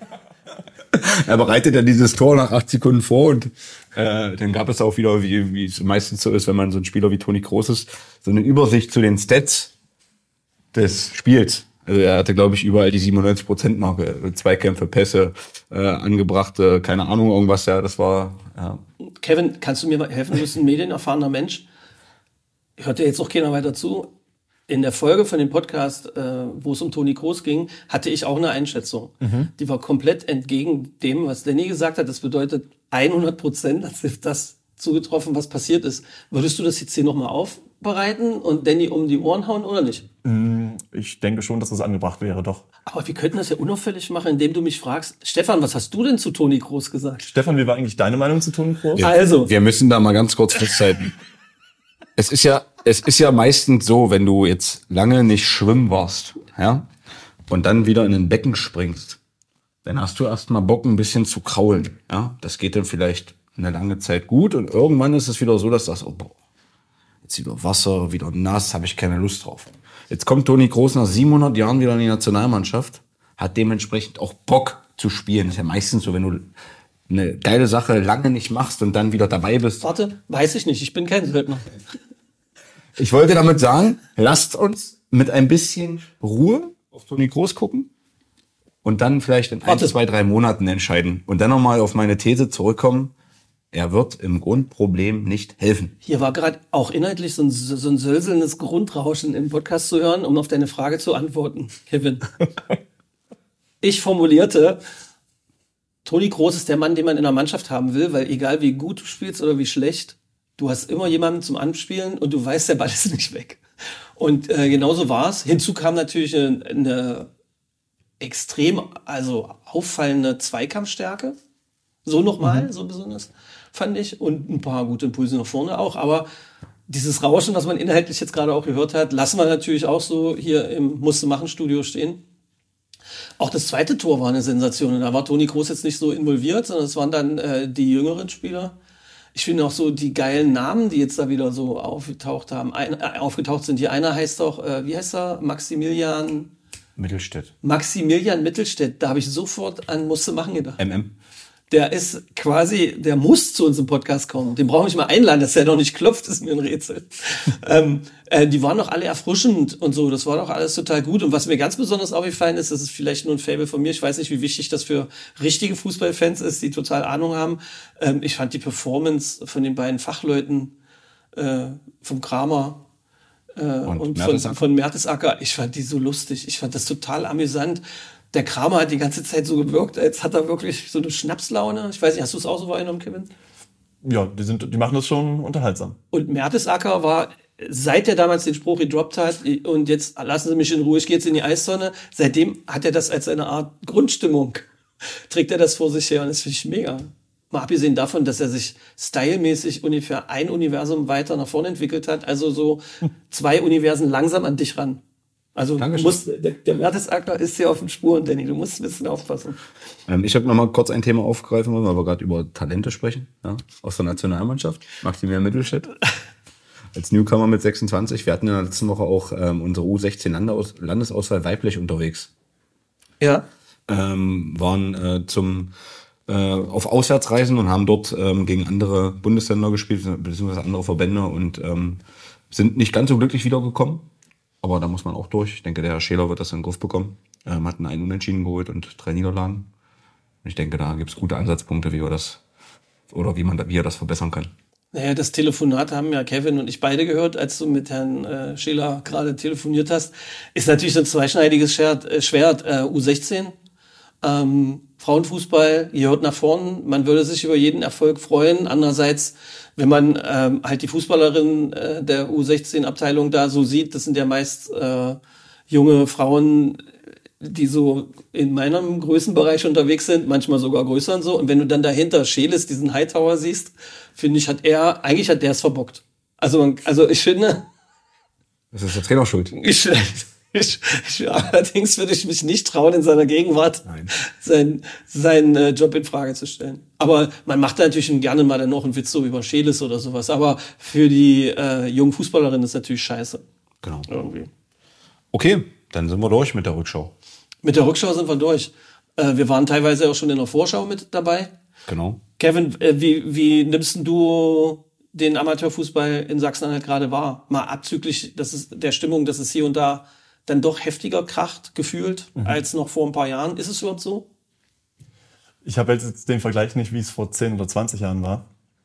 Er bereitet ja dieses Tor nach acht Sekunden vor und äh, dann gab es auch wieder, wie, wie es meistens so ist, wenn man so ein Spieler wie Toni Kroos ist, so eine Übersicht zu den Stats des Spiels. Also er hatte, glaube ich, überall die siebenundneunzig Prozent Marke, Zweikämpfe, Pässe, äh, angebrachte, keine Ahnung, irgendwas, ja, das war, ja. Kevin, kannst du mir mal helfen? Du bist ein medienerfahrener Mensch. Hört dir jetzt auch keiner weiter zu? In der Folge von dem Podcast, äh, wo es um Toni Kroos ging, hatte ich auch eine Einschätzung. Mhm. Die war komplett entgegen dem, was Danny gesagt hat. Das bedeutet hundert Prozent, als if das zugetroffen, was passiert ist. Würdest du das jetzt hier nochmal aufbereiten und Danny um die Ohren hauen oder nicht? Ich denke schon, dass das angebracht wäre, doch. Aber wir könnten das ja unauffällig machen, indem du mich fragst, Stefan, was hast du denn zu Toni Kroos gesagt? Stefan, wie war eigentlich deine Meinung zu Toni Kroos? Wir, also. Wir müssen da mal ganz kurz festhalten. Es ist ja, es ist ja meistens so, wenn du jetzt lange nicht schwimmen warst, ja, und dann wieder in ein Becken springst, dann hast du erst mal Bock, ein bisschen zu kraulen, ja. Das geht dann vielleicht eine lange Zeit gut und irgendwann ist es wieder so, dass du sagst, oh, boah, jetzt wieder Wasser, wieder nass, habe ich keine Lust drauf. Jetzt kommt Toni Kroos nach siebenhundert Jahren wieder in die Nationalmannschaft, hat dementsprechend auch Bock zu spielen. Das ist ja meistens so, wenn du eine geile Sache lange nicht machst und dann wieder dabei bist. Warte, weiß ich nicht, ich bin kein Söldner. Ich wollte damit sagen, lasst uns mit ein bisschen Ruhe auf Toni Kroos gucken und dann vielleicht in ein, zwei, drei Monaten entscheiden. Und dann nochmal auf meine These zurückkommen. Er wird im Grundproblem nicht helfen. Hier war gerade auch inhaltlich so ein, so ein säuselndes Grundrauschen im Podcast zu hören, um auf deine Frage zu antworten, Kevin. Ich formulierte, Toni Kroos ist der Mann, den man in der Mannschaft haben will, weil egal wie gut du spielst oder wie schlecht, du hast immer jemanden zum Anspielen und du weißt, der Ball ist nicht weg. Und äh, genauso war es. Hinzu kam natürlich eine, eine extrem, also auffallende Zweikampfstärke. So nochmal, mhm. so besonders, fand ich. Und ein paar gute Impulse nach vorne auch. Aber dieses Rauschen, was man inhaltlich jetzt gerade auch gehört hat, lassen wir natürlich auch so hier im Musste-Machen-Studio stehen. Auch das zweite Tor war eine Sensation. Und da war Toni Kroos jetzt nicht so involviert, sondern es waren dann äh, die jüngeren Spieler. Ich finde auch so die geilen Namen, die jetzt da wieder so aufgetaucht haben, ein, äh, aufgetaucht sind. Hier einer heißt doch, äh, wie heißt er? Maximilian... Mittelstädt. Maximilian Mittelstädt. Da habe ich sofort an Musste machen gedacht. M M. Der ist quasi, der muss zu uns im Podcast kommen. Den brauchen wir nicht mal einladen, dass er noch nicht klopft, ist mir ein Rätsel. ähm, äh, die waren doch alle erfrischend und so, das war doch alles total gut. Und was mir ganz besonders aufgefallen ist, das ist vielleicht nur ein Faible von mir, ich weiß nicht, wie wichtig das für richtige Fußballfans ist, die total Ahnung haben. Ähm, ich fand die Performance von den beiden Fachleuten, äh, vom Kramer äh, und, und von, von Mertesacker, ich fand die so lustig, ich fand das total amüsant. Der Kramer hat die ganze Zeit so gewirkt, als hat er wirklich so eine Schnapslaune. Ich weiß nicht, hast du es auch so wahrgenommen, Kevin? Ja, die sind, die machen das schon unterhaltsam. Und Mertesacker war, seit er damals den Spruch gedroppt hat, und jetzt lassen Sie mich in Ruhe, ich gehe jetzt in die Eissonne, seitdem hat er das als eine Art Grundstimmung, trägt er das vor sich her und das finde ich mega. Mal abgesehen davon, dass er sich stylmäßig ungefähr ein Universum weiter nach vorne entwickelt hat, also so zwei Universen langsam an dich ran. Also du musst, der, der Mertesacker ist hier auf den Spuren, Danny. Du musst ein bisschen aufpassen. Ähm, ich habe noch mal kurz ein Thema aufgreifen wollen, weil wir gerade über Talente sprechen, ja, aus der Nationalmannschaft. Maximilian Mittelstädt als Newcomer mit sechsundzwanzig. Wir hatten in der letzten Woche auch ähm, unsere U sechzehn Landesaus- Landesauswahl weiblich unterwegs. Ja. Ähm, waren äh, zum äh, auf Auswärtsreisen und haben dort ähm, gegen andere Bundesländer gespielt, beziehungsweise andere Verbände und ähm, sind nicht ganz so glücklich wiedergekommen. Aber da muss man auch durch. Ich denke, der Herr Scheler wird das in den Griff bekommen. Ähm, hatten einen Unentschieden geholt und drei Niederlagen. Und ich denke, da gibt es gute Ansatzpunkte, wie wir das oder wie man, wie er das verbessern kann. Naja, das Telefonat haben ja Kevin und ich beide gehört, als du mit Herrn äh, Scheler gerade telefoniert hast. Ist natürlich so ein zweischneidiges Schwert, äh, Schwert äh, U sechzehn. Ähm, Frauenfußball, ihr hört nach vorn. Man würde sich über jeden Erfolg freuen. Andererseits, wenn man ähm, halt die Fußballerin äh, der U sechzehn-Abteilung da so sieht, das sind ja meist äh, junge Frauen, die so in meinem Größenbereich unterwegs sind, manchmal sogar größer und so. Und wenn du dann dahinter Scheles, diesen Hightower siehst, finde ich, hat er, eigentlich hat der es verbockt. Also, also ich finde... Das ist der Trainer schuld. Ich, ich, ich, allerdings würde ich mich nicht trauen, in seiner Gegenwart Nein. seinen, seinen äh, Job in Frage zu stellen. Aber man macht da natürlich gerne mal dann noch einen Witz so über Scheles oder sowas. Aber für die äh, jungen Fußballerinnen ist natürlich scheiße. Genau. Irgendwie. Okay, dann sind wir durch mit der Rückschau. Mit der Rückschau sind wir durch. Äh, wir waren teilweise auch schon in der Vorschau mit dabei. Genau. Kevin, äh, wie, wie nimmst du den Amateurfußball in Sachsen-Anhalt gerade wahr? Mal abzüglich das ist der Stimmung, dass es hier und da dann doch heftiger kracht, gefühlt, mhm. als noch vor ein paar Jahren. Ist es überhaupt so? Ich habe jetzt den Vergleich nicht, wie es vor zehn oder zwanzig Jahren war.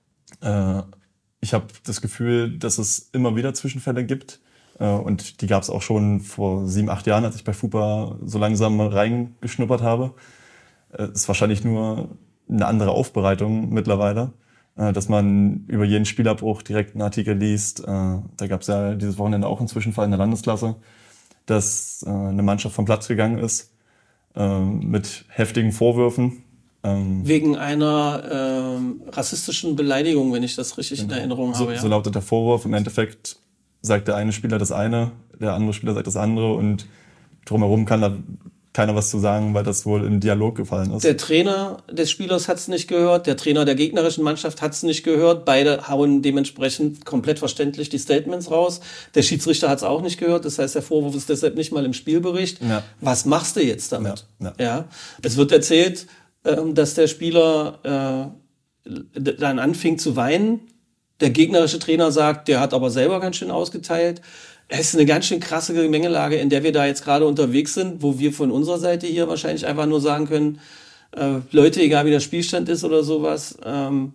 Äh, ich habe das Gefühl, dass es immer wieder Zwischenfälle gibt. Äh, und die gab es auch schon vor sieben, acht Jahren, als ich bei FUPA so langsam reingeschnuppert habe. Es äh, ist wahrscheinlich nur eine andere Aufbereitung mittlerweile, äh, dass man über jeden Spielabbruch direkt einen Artikel liest. Äh, da gab es ja dieses Wochenende auch einen Zwischenfall in der Landesklasse, dass äh, eine Mannschaft vom Platz gegangen ist äh, mit heftigen Vorwürfen. Ähm, Wegen einer ähm, rassistischen Beleidigung, wenn ich das richtig genau. in Erinnerung so, habe. Ja. So lautet der Vorwurf. Im Endeffekt sagt der eine Spieler das eine, der andere Spieler sagt das andere und drumherum kann da keiner was zu sagen, weil das wohl im Dialog gefallen ist. Der Trainer des Spielers hat es nicht gehört, der Trainer der gegnerischen Mannschaft hat es nicht gehört. Beide hauen dementsprechend komplett verständlich die Statements raus. Der Schiedsrichter hat es auch nicht gehört. Das heißt, der Vorwurf ist deshalb nicht mal im Spielbericht. Ja. Was machst du jetzt damit? Ja, ja. Ja. Es wird erzählt, ähm, dass der Spieler äh, dann anfing zu weinen. Der gegnerische Trainer sagt, der hat aber selber ganz schön ausgeteilt. Es ist eine ganz schön krasse Gemengelage, in der wir da jetzt gerade unterwegs sind, wo wir von unserer Seite hier wahrscheinlich einfach nur sagen können, äh, Leute, egal wie der Spielstand ist oder sowas, ähm,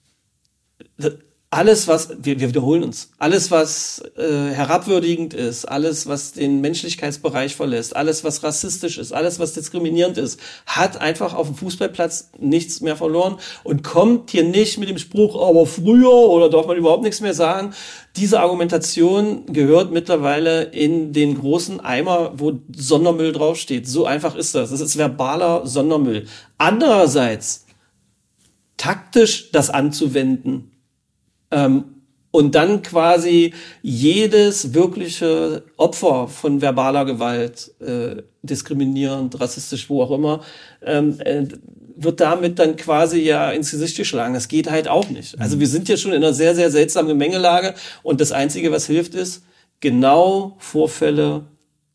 alles, was, wir, wir wiederholen uns, alles, was äh, herabwürdigend ist, alles, was den Menschlichkeitsbereich verlässt, alles, was rassistisch ist, alles, was diskriminierend ist, hat einfach auf dem Fußballplatz nichts mehr verloren und kommt hier nicht mit dem Spruch, aber früher oder darf man überhaupt nichts mehr sagen. Diese Argumentation gehört mittlerweile in den großen Eimer, wo Sondermüll draufsteht. So einfach ist das. Das ist verbaler Sondermüll. Andererseits, taktisch das anzuwenden, ähm, Und dann quasi jedes wirkliche Opfer von verbaler Gewalt, äh, diskriminierend, rassistisch, wo auch immer, ähm, äh, wird damit dann quasi ja ins Gesicht geschlagen. Das geht halt auch nicht. Also wir sind ja schon in einer sehr, sehr seltsamen Gemengelage und das Einzige, was hilft, ist genau Vorfälle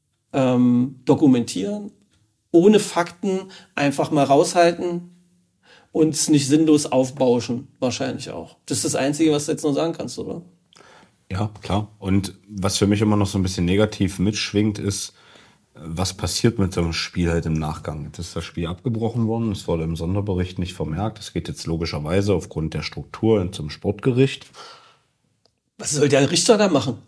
ähm, dokumentieren, ohne Fakten einfach mal raushalten und es nicht sinnlos aufbauschen, wahrscheinlich auch. Das ist das Einzige, was du jetzt noch sagen kannst, oder? Ja, klar. Und was für mich immer noch so ein bisschen negativ mitschwingt, ist, was passiert mit so einem Spiel halt im Nachgang. Jetzt ist das Spiel abgebrochen worden, es wurde im Sonderbericht nicht vermerkt. Es geht jetzt logischerweise aufgrund der Struktur zum Sportgericht. Was soll der Richter da machen?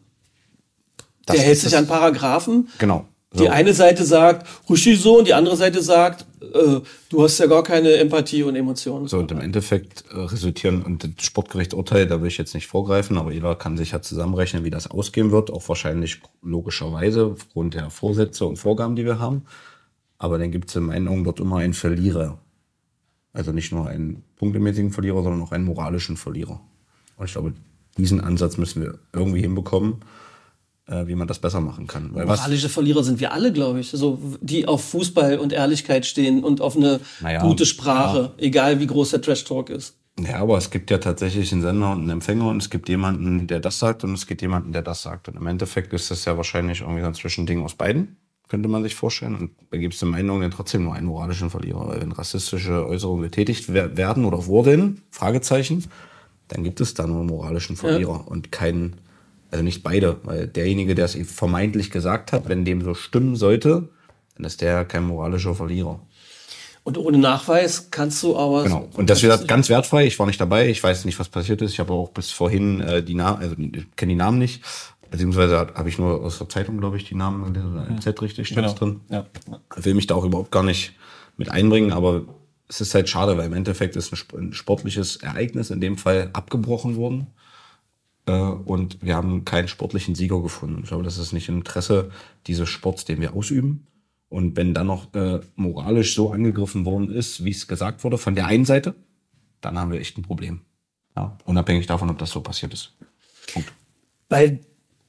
Das der hält ist sich das- an Paragraphen. Genau. Die eine Seite sagt, Ruschi so, und die andere Seite sagt, äh, du hast ja gar keine Empathie und Emotionen. So, und im Endeffekt äh, resultieren, und das Sportgerichtsurteil, da will ich jetzt nicht vorgreifen, aber jeder kann sich ja zusammenrechnen, wie das ausgehen wird, auch wahrscheinlich logischerweise aufgrund der Vorsätze und Vorgaben, die wir haben. Aber dann gibt es in meinen Augen dort immer einen Verlierer. Also nicht nur einen punktemäßigen Verlierer, sondern auch einen moralischen Verlierer. Und ich glaube, diesen Ansatz müssen wir irgendwie hinbekommen, äh, wie man das besser machen kann. Weil was, Moralische Verlierer sind wir alle, glaube ich. So, die auf Fußball und Ehrlichkeit stehen und auf eine Naja, gute Sprache, egal wie groß der Trash-Talk ist. ja, aber es gibt ja tatsächlich einen Sender und einen Empfänger und es gibt jemanden, der das sagt und es gibt jemanden, der das sagt. Und im Endeffekt ist das ja wahrscheinlich irgendwie so ein Zwischending aus beiden, könnte man sich vorstellen. Und da gibt es in meinen Augen dann trotzdem nur einen moralischen Verlierer. Weil wenn rassistische Äußerungen getätigt wer- werden oder wurden, Fragezeichen, dann gibt es da nur einen moralischen Verlierer und keinen, also nicht beide. Weil derjenige, der es vermeintlich gesagt hat, wenn dem so stimmen sollte, dann ist der kein moralischer Verlierer. Und ohne Nachweis kannst du aber... Genau. Und das wird ganz wertfrei. Ich war nicht dabei. Ich weiß nicht, was passiert ist. Ich habe auch bis vorhin äh, die Namen, also ich kenne die Namen nicht. Beziehungsweise habe ich nur aus der Zeitung, glaube ich, die Namen gelesen. Oder im Z richtig steht das drin. Ja. Ich will mich da auch überhaupt gar nicht mit einbringen, aber es ist halt schade, weil im Endeffekt ist ein sp- ein sportliches Ereignis in dem Fall abgebrochen worden. Äh, und wir haben keinen sportlichen Sieger gefunden. Ich glaube, das ist nicht im Interesse dieses Sports, den wir ausüben. Und wenn dann noch äh, moralisch so angegriffen worden ist, wie es gesagt wurde, von der einen Seite, dann haben wir echt ein Problem. Ja, unabhängig davon, ob das so passiert ist. Punkt. Weil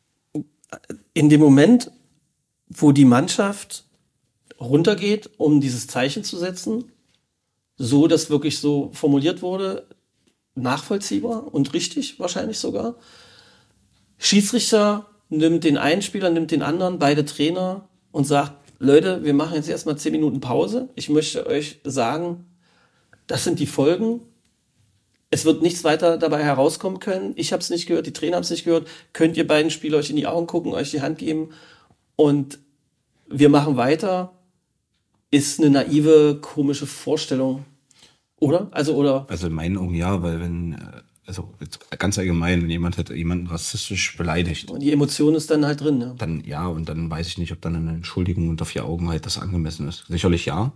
in dem Moment, wo die Mannschaft runtergeht, um dieses Zeichen zu setzen, so dass wirklich so formuliert wurde, nachvollziehbar und richtig wahrscheinlich sogar, Schiedsrichter nimmt den einen Spieler, nimmt den anderen, beide Trainer und sagt, Leute, wir machen jetzt erstmal zehn Minuten Pause. Ich möchte euch sagen, das sind die Folgen. Es wird nichts weiter dabei herauskommen können. Ich habe es nicht gehört, die Trainer haben es nicht gehört. Könnt ihr beiden Spieler euch in die Augen gucken, euch die Hand geben und wir machen weiter. Ist eine naive, komische Vorstellung, oder? Also, oder? Also in meinen Augen ja, weil wenn, äh, also jetzt ganz allgemein, wenn jemand hat jemanden rassistisch beleidigt, Und die Emotion ist dann halt drin, ja. dann ja, und dann weiß ich nicht, ob dann eine Entschuldigung unter vier Augen halt das angemessen ist. Sicherlich ja,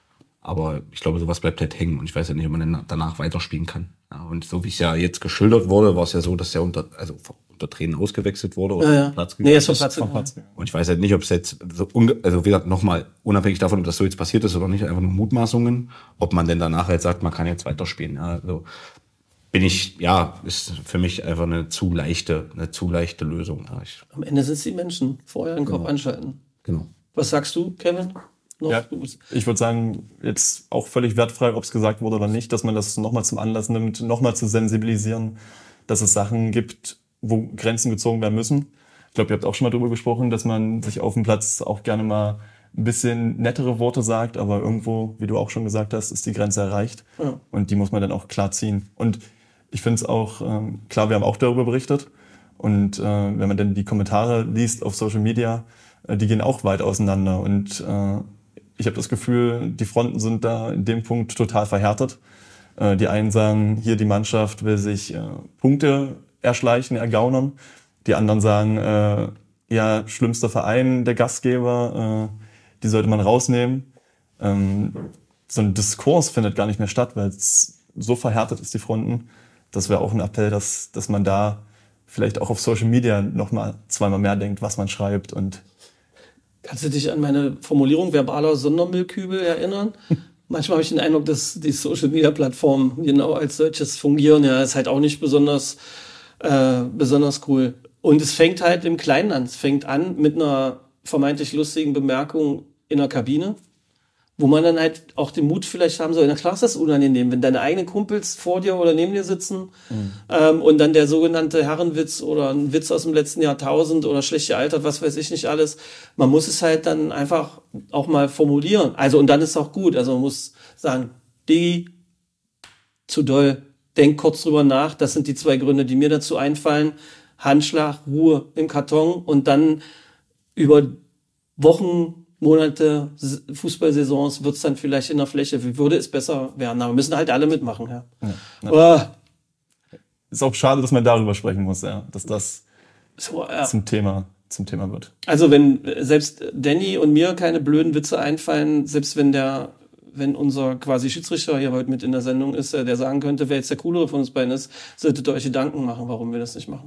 aber ich glaube, sowas bleibt halt hängen und ich weiß ja nicht, ob man dann danach weiterspielen kann. Ja, und so wie es ja jetzt geschildert wurde, war es ja so, dass er unter, also unter Tränen ausgewechselt wurde oder Ja, ja. vom Platz Nee, er ist vom ist. Platz Vom gegangen. Platz. Und ich weiß halt nicht, ob es jetzt so, unge also wie gesagt, nochmal, unabhängig davon, ob das so jetzt passiert ist oder nicht, einfach nur Mutmaßungen, ob man denn danach halt sagt, man kann jetzt weiterspielen. Ja, also bin ich, ja, ist für mich einfach eine zu leichte, eine zu leichte Lösung. Ja, ich, Am Ende sind es die Menschen. Vorher den Kopf anschalten. genau. Was sagst du, Kevin? Noch? Ja, Du bist- ich würde sagen, jetzt auch völlig wertfrei, ob es gesagt wurde oder nicht, dass man das nochmal zum Anlass nimmt, nochmal zu sensibilisieren, dass es Sachen gibt, wo Grenzen gezogen werden müssen. Ich glaube, ihr habt auch schon mal drüber gesprochen, dass man sich auf dem Platz auch gerne mal ein bisschen nettere Worte sagt, aber irgendwo, wie du auch schon gesagt hast, ist die Grenze erreicht. Ja. Und die muss man dann auch klar ziehen. Und ich finde es auch, ähm, klar, wir haben auch darüber berichtet. Und äh, wenn man dann die Kommentare liest auf Social Media, äh, die gehen auch weit auseinander. Und äh, ich habe das Gefühl, die Fronten sind da in dem Punkt total verhärtet. Äh, die einen sagen, hier die Mannschaft will sich äh, Punkte erschleichen, ergaunern. Die anderen sagen, äh, ja, schlimmster Verein, der Gastgeber, äh, die sollte man rausnehmen. Ähm, so ein Diskurs findet gar nicht mehr statt, weil es so verhärtet ist, die Fronten. Das wäre auch ein Appell, dass, dass man da vielleicht auch auf Social Media noch mal zweimal mehr denkt, was man schreibt. Und Kannst du dich an meine Formulierung verbaler Sondermüllkübel erinnern? Manchmal habe ich den Eindruck, dass die Social-Media-Plattformen genau als solches fungieren. Ja, ist halt auch nicht besonders äh, besonders cool. Und es fängt halt im Kleinen an. Es fängt an mit einer vermeintlich lustigen Bemerkung in der Kabine, wo man dann halt auch den Mut vielleicht haben soll. Na klar ist das unangenehm, wenn deine eigenen Kumpels vor dir oder neben dir sitzen mhm. ähm, und dann der sogenannte Herrenwitz oder ein Witz aus dem letzten Jahrtausend oder schlecht gealtert, was weiß ich nicht alles. Man muss es halt dann einfach auch mal formulieren. Also und dann ist es auch gut. Also man muss sagen, Digi, zu doll, denk kurz drüber nach. Das sind die zwei Gründe, die mir dazu einfallen. Handschlag, Ruhe im Karton und dann über Wochen, Monate, Fußballsaisons wird es dann vielleicht in der Fläche, wie würde es besser werden. Aber müssen halt alle mitmachen. Ja. Ja, ja. Oh. Ist auch schade, dass man darüber sprechen muss, ja, dass das so, ja. zum Thema, zum Thema wird. Also wenn selbst Danny und mir keine blöden Witze einfallen, selbst wenn der wenn unser quasi Schiedsrichter hier heute mit in der Sendung ist, der sagen könnte, wer jetzt der Coolere von uns beiden ist, solltet ihr euch Gedanken machen, warum wir das nicht machen.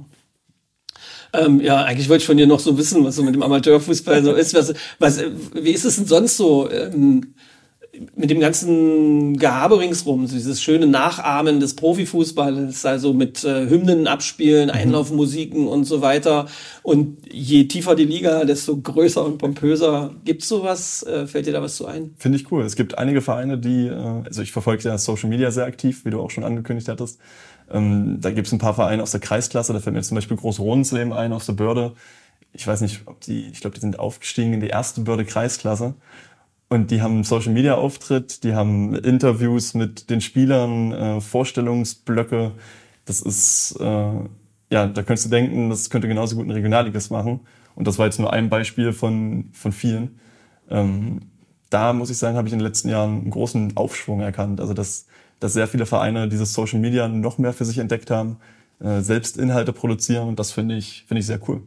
Ähm, ja, eigentlich wollte ich von dir noch so wissen, was so mit dem Amateurfußball so ist. Was, was, wie ist es denn sonst so ähm, mit dem ganzen Gehabe ringsrum, dieses schöne Nachahmen des Profifußballs, also mit äh, Hymnen abspielen, Einlaufmusiken und so weiter. Und je tiefer die Liga, desto größer und pompöser. Gibt's sowas? Äh, fällt dir da was zu ein? Finde ich cool. Es gibt einige Vereine, die, äh, also ich verfolge ja Social Media sehr aktiv, wie du auch schon angekündigt hattest. Ähm, da gibt's ein paar Vereine aus der Kreisklasse, da fällt mir zum Beispiel Groß-Rodensleben ein, aus der Börde. Ich weiß nicht, ob die, ich glaube, die sind aufgestiegen in die erste Börde-Kreisklasse. Und die haben einen Social-Media-Auftritt, die haben Interviews mit den Spielern, äh, Vorstellungsblöcke. Das ist, äh, ja, da könntest du denken, das könnte genauso gut ein Regionalligist machen. Und das war jetzt nur ein Beispiel von von vielen. Ähm, da muss ich sagen, habe ich in den letzten Jahren einen großen Aufschwung erkannt. Also dass, dass sehr viele Vereine dieses Social-Media noch mehr für sich entdeckt haben, äh, selbst Inhalte produzieren. Und das finde ich, finde ich sehr cool.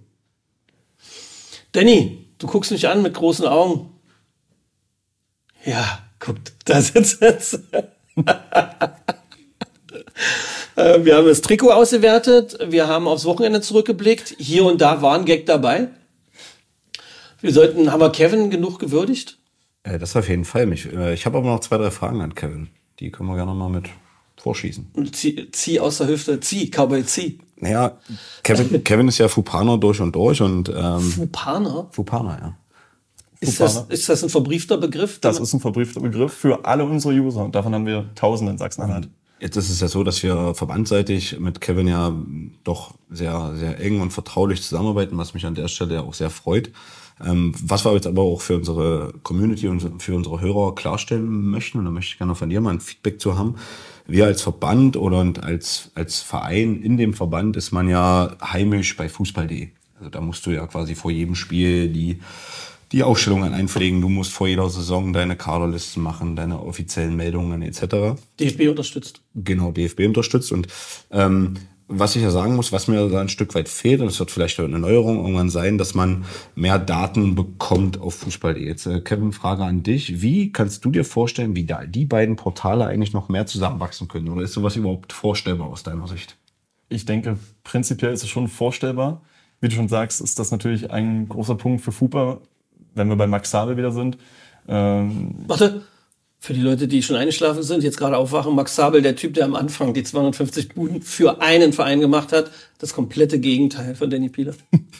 Danny, du guckst mich an mit großen Augen. Ja, guckt, da sitzt jetzt. Wir haben das Trikot ausgewertet, wir haben aufs Wochenende zurückgeblickt. Hier und da war ein Gag dabei. Wir sollten, haben wir Kevin genug gewürdigt? Äh, das auf jeden Fall. Ich, äh, ich habe aber noch zwei, drei Fragen an Kevin. Die können wir gerne mal mit vorschießen. Zieh, zieh aus der Hüfte, zieh, Cowboy, zieh. Naja, Kevin, Kevin ist ja Fupaner durch und durch. und ähm, Fupaner? Fupaner, ja. Ist das, ist das ein verbriefter Begriff? Das ist ein verbriefter Begriff für alle unsere User. Und davon haben wir Tausende in Sachsen-Anhalt. Jetzt ist es ja so, dass wir verbandseitig mit Kevin ja doch sehr, sehr eng und vertraulich zusammenarbeiten, was mich an der Stelle ja auch sehr freut. Ähm, was wir jetzt aber auch für unsere Community und für unsere Hörer klarstellen möchten, und da möchte ich gerne von dir mal ein Feedback zu haben. Wir als Verband oder als, als Verein in dem Verband ist man ja heimisch bei Fußball punkt de. Also da musst du ja quasi vor jedem Spiel die die Aufstellungen einpflegen. Du musst vor jeder Saison deine Kaderlisten machen, deine offiziellen Meldungen et cetera. D F B unterstützt. Genau, D F B unterstützt. Und ähm, was ich ja sagen muss, was mir da ein Stück weit fehlt, und es wird vielleicht eine Neuerung irgendwann sein, dass man mehr Daten bekommt auf Fußball punkt de. Jetzt, äh, Kevin, Frage an dich. Wie kannst du dir vorstellen, wie da die beiden Portale eigentlich noch mehr zusammenwachsen können? Oder ist sowas überhaupt vorstellbar aus deiner Sicht? Ich denke, prinzipiell ist es schon vorstellbar. Wie du schon sagst, ist das natürlich ein großer Punkt für Fupa, wenn wir bei Max Sabel wieder sind. Ähm Warte, für die Leute, die schon eingeschlafen sind, jetzt gerade aufwachen, Max Sabel, der Typ, der am Anfang die zweihundertfünfzig Buden für einen Verein gemacht hat, das komplette Gegenteil von Danny Pieler.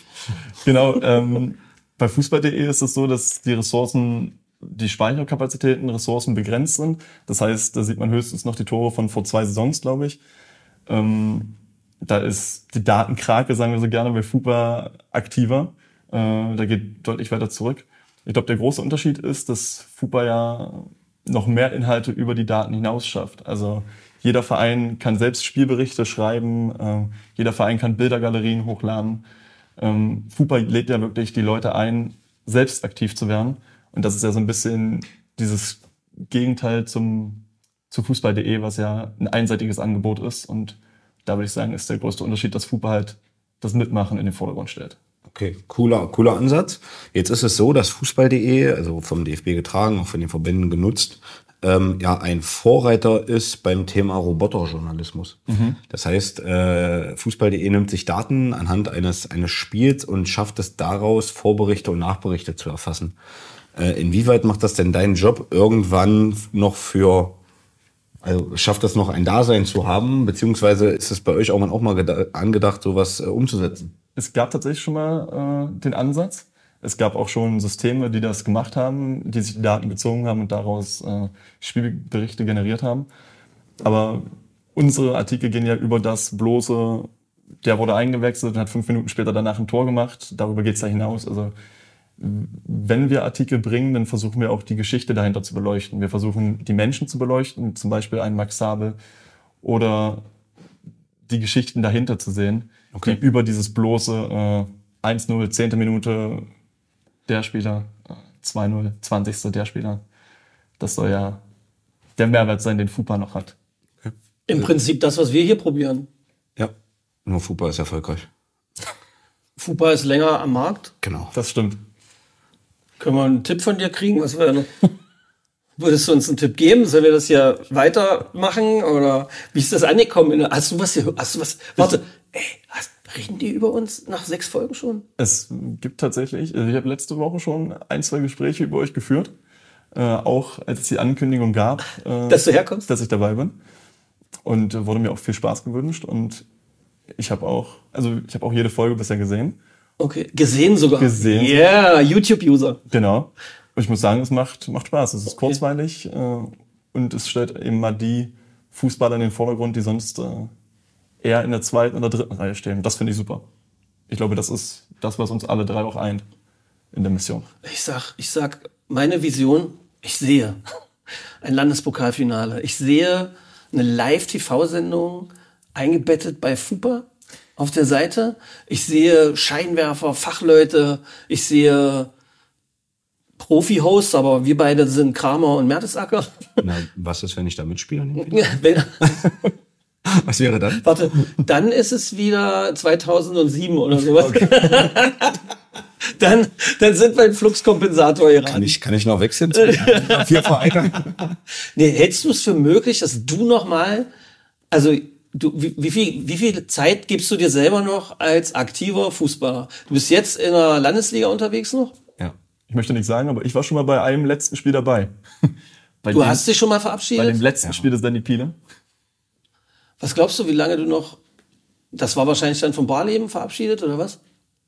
Genau, ähm, bei Fußball punkt de ist es so, dass die Ressourcen, die Speicherkapazitäten, Ressourcen begrenzt sind. Das heißt, da sieht man höchstens noch die Tore von vor zwei Saisons, glaube ich. Ähm, da ist die Datenkrake, sagen wir so gerne, bei Fupa aktiver. Äh, da geht deutlich weiter zurück. Ich glaube, der große Unterschied ist, dass Fupa ja noch mehr Inhalte über die Daten hinaus schafft. Also jeder Verein kann selbst Spielberichte schreiben, äh, jeder Verein kann Bildergalerien hochladen. Ähm, Fupa lädt ja wirklich die Leute ein, selbst aktiv zu werden. Und das ist ja so ein bisschen dieses Gegenteil zum zu Fußball punkt de, was ja ein einseitiges Angebot ist. Und da würde ich sagen, ist der größte Unterschied, dass Fupa halt das Mitmachen in den Vordergrund stellt. Okay, cooler, cooler Ansatz. Jetzt ist es so, dass Fußball punkt de, also vom D F B getragen, auch von den Verbänden genutzt, ähm, ja ein Vorreiter ist beim Thema Roboterjournalismus. Mhm. Das heißt, äh, Fußball punkt de nimmt sich Daten anhand eines eines Spiels und schafft es daraus, Vorberichte und Nachberichte zu erfassen. Äh, inwieweit macht das denn deinen Job irgendwann noch für Also schafft das noch ein Dasein zu haben, beziehungsweise ist es bei euch auch mal, auch mal geda- angedacht, sowas äh, umzusetzen? Es gab tatsächlich schon mal äh, den Ansatz. Es gab auch schon Systeme, die das gemacht haben, die sich die Daten gezogen haben und daraus äh, Spielberichte generiert haben. Aber unsere Artikel gehen ja über das bloße, der wurde eingewechselt und hat fünf Minuten später danach ein Tor gemacht. Darüber geht's ja hinaus. Also wenn wir Artikel bringen, dann versuchen wir auch die Geschichte dahinter zu beleuchten. Wir versuchen die Menschen zu beleuchten, zum Beispiel einen Max Sabel oder die Geschichten dahinter zu sehen, Okay. die über dieses bloße äh, eins null, zehnte Minute der Spieler, äh, zwei null, zwanzigste der Spieler. Das soll ja der Mehrwert sein, den FUPA noch hat. Im Prinzip das, was wir hier probieren. Ja. Nur Fußball ist erfolgreich. FUPA ist länger am Markt. Genau. Das stimmt. Können wir einen Tipp von dir kriegen? Was wäre noch? Würdest du uns einen Tipp geben? Sollen wir das hier weitermachen? Oder wie ist das angekommen? Hast du was hier? Hast du was? Warte, ey, hast, reden die über uns nach sechs Folgen schon? Es gibt tatsächlich, also ich habe letzte Woche schon ein, zwei Gespräche über euch geführt. Äh, auch als es die Ankündigung gab, äh, Dass du herkommst? dass ich dabei bin. Und äh, wurde mir auch viel Spaß gewünscht. Und ich habe auch, also ich habe auch jede Folge bisher gesehen. Okay, gesehen sogar. Gesehen. Yeah, YouTube-User. Genau. Und ich muss sagen, es macht, macht Spaß. Es ist Okay. kurzweilig äh, und es stellt eben mal die Fußballer in den Vordergrund, die sonst äh, eher in der zweiten oder dritten Reihe stehen. Das finde ich super. Ich glaube, das ist das, was uns alle drei auch eint in der Mission. Ich sag, ich sag, meine Vision, ich sehe ein Landespokalfinale. Ich sehe eine Live-T V-Sendung eingebettet bei FUPA auf der Seite. Ich sehe Scheinwerfer, Fachleute. Ich sehe Profi-Hosts, aber wir beide sind Kramer und Mertesacker. Na, was ist, wenn ich da mitspiele? Wenn, Was wäre dann? warte, dann ist es wieder zweitausendsieben oder sowas. dann, dann sind wir ein Fluxkompensator hier Kann ran. ich, kann ich noch wechseln? zu Vier Vereine? Nee, hältst du es für möglich, dass du noch mal, also du, wie, wie viel, wie viel Zeit gibst du dir selber noch als aktiver Fußballer? Du bist jetzt in der Landesliga unterwegs noch? Ja. Ich möchte nicht sagen, aber ich war schon mal bei einem letzten Spiel dabei. Bei Du dem, hast dich schon mal bei verabschiedet? dem letzten Spiel des Danny Piele. Was glaubst du, wie lange du noch, das war wahrscheinlich dann vom Barleben verabschiedet oder was?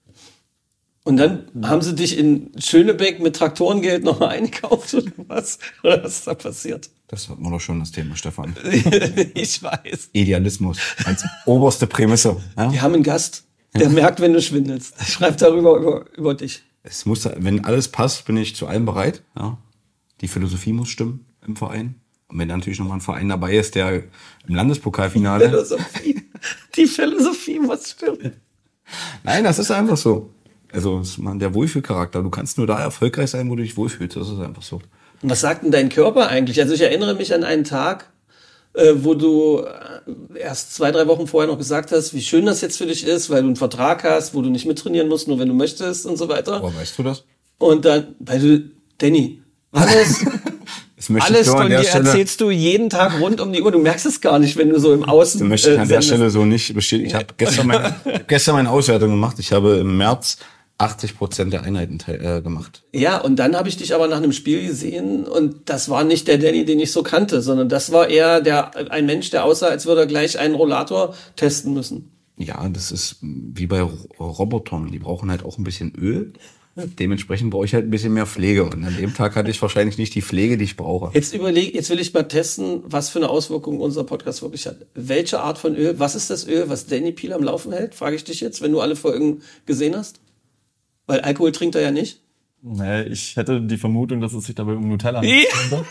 Und dann haben sie dich in Schönebeck mit Traktorengeld nochmal eingekauft oder was? Oder was ist da passiert? Das hatten wir doch schon, das Thema, Stefan. Ich weiß. Idealismus als oberste Prämisse. Ja? Wir haben einen Gast, der merkt, wenn du schwindelst. Der schreibt darüber über, über dich. Es muss, wenn alles passt, bin ich zu allem bereit. Ja? Die Philosophie muss stimmen im Verein. Und wenn natürlich nochmal ein Verein dabei ist, der im Landespokalfinale... Philosophie. Die Philosophie muss stimmen. Nein, das ist einfach so. Also das ist mal der Wohlfühlcharakter. Du kannst nur da erfolgreich sein, wo du dich wohlfühlst. Das ist einfach so. Und was sagt denn dein Körper eigentlich? Also ich erinnere mich an einen Tag, äh, wo du äh, erst zwei, drei Wochen vorher noch gesagt hast, wie schön das jetzt für dich ist, weil du einen Vertrag hast, wo du nicht mittrainieren musst, nur wenn du möchtest und so weiter. Woher weißt du das? Und dann, weil du, Danny, alles, Das möchte alles ich nur von an dir der Stelle, erzählst du jeden Tag rund um die Uhr. Du merkst es gar nicht, wenn du so im Außen das möchte ich an der sendest. Stelle so nicht bestätigen. Ich habe gestern, mein, gestern meine Auswertung gemacht. Ich habe im März achtzig Prozent der Einheiten te- äh, gemacht. Ja, und dann habe ich dich aber nach einem Spiel gesehen und das war nicht der Danny, den ich so kannte, sondern das war eher der, ein Mensch, der aussah, als würde er gleich einen Rollator testen müssen. Ja, das ist wie bei Ro- Robotern. Die brauchen halt auch ein bisschen Öl. Dementsprechend brauche ich halt ein bisschen mehr Pflege. Und an dem Tag hatte ich wahrscheinlich nicht die Pflege, die ich brauche. Jetzt überleg, jetzt will ich mal testen, was für eine Auswirkung unser Podcast wirklich hat. Welche Art von Öl, was ist das Öl, was Danny Piel am Laufen hält? Frage ich dich jetzt, wenn du alle Folgen gesehen hast. Weil Alkohol trinkt er ja nicht. Nee, ich hätte die Vermutung, dass es sich dabei um Nutella handelt.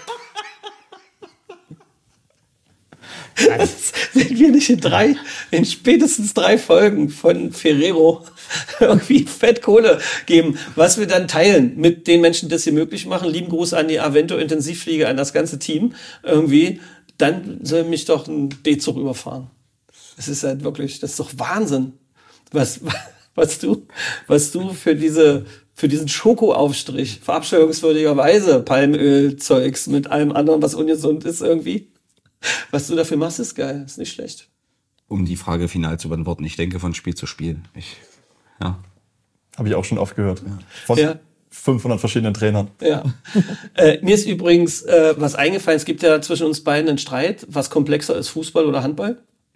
Wenn wir nicht in drei, in spätestens drei Folgen von Ferrero irgendwie Fettkohle geben, was wir dann teilen mit den Menschen, die das hier möglich machen. Lieben Gruß an die Avento Intensivfliege, an das ganze Team irgendwie. Dann soll mich doch ein D-Zug überfahren. Das ist halt wirklich, das ist doch Wahnsinn, was, was du, was du für diese, für diesen Schokoaufstrich, verabscheuungswürdigerweise Palmölzeugs mit allem anderen, was ungesund ist irgendwie. Was du dafür machst, ist geil, ist nicht schlecht. Um die Frage final zu beantworten, ich denke von Spiel zu Spiel. Ich, ja. Habe ich auch schon oft gehört. Von, Ja. fünfhundert verschiedenen Trainern. Ja. äh, mir ist übrigens äh, was eingefallen. Es gibt ja zwischen uns beiden einen Streit, was komplexer ist, Fußball oder Handball.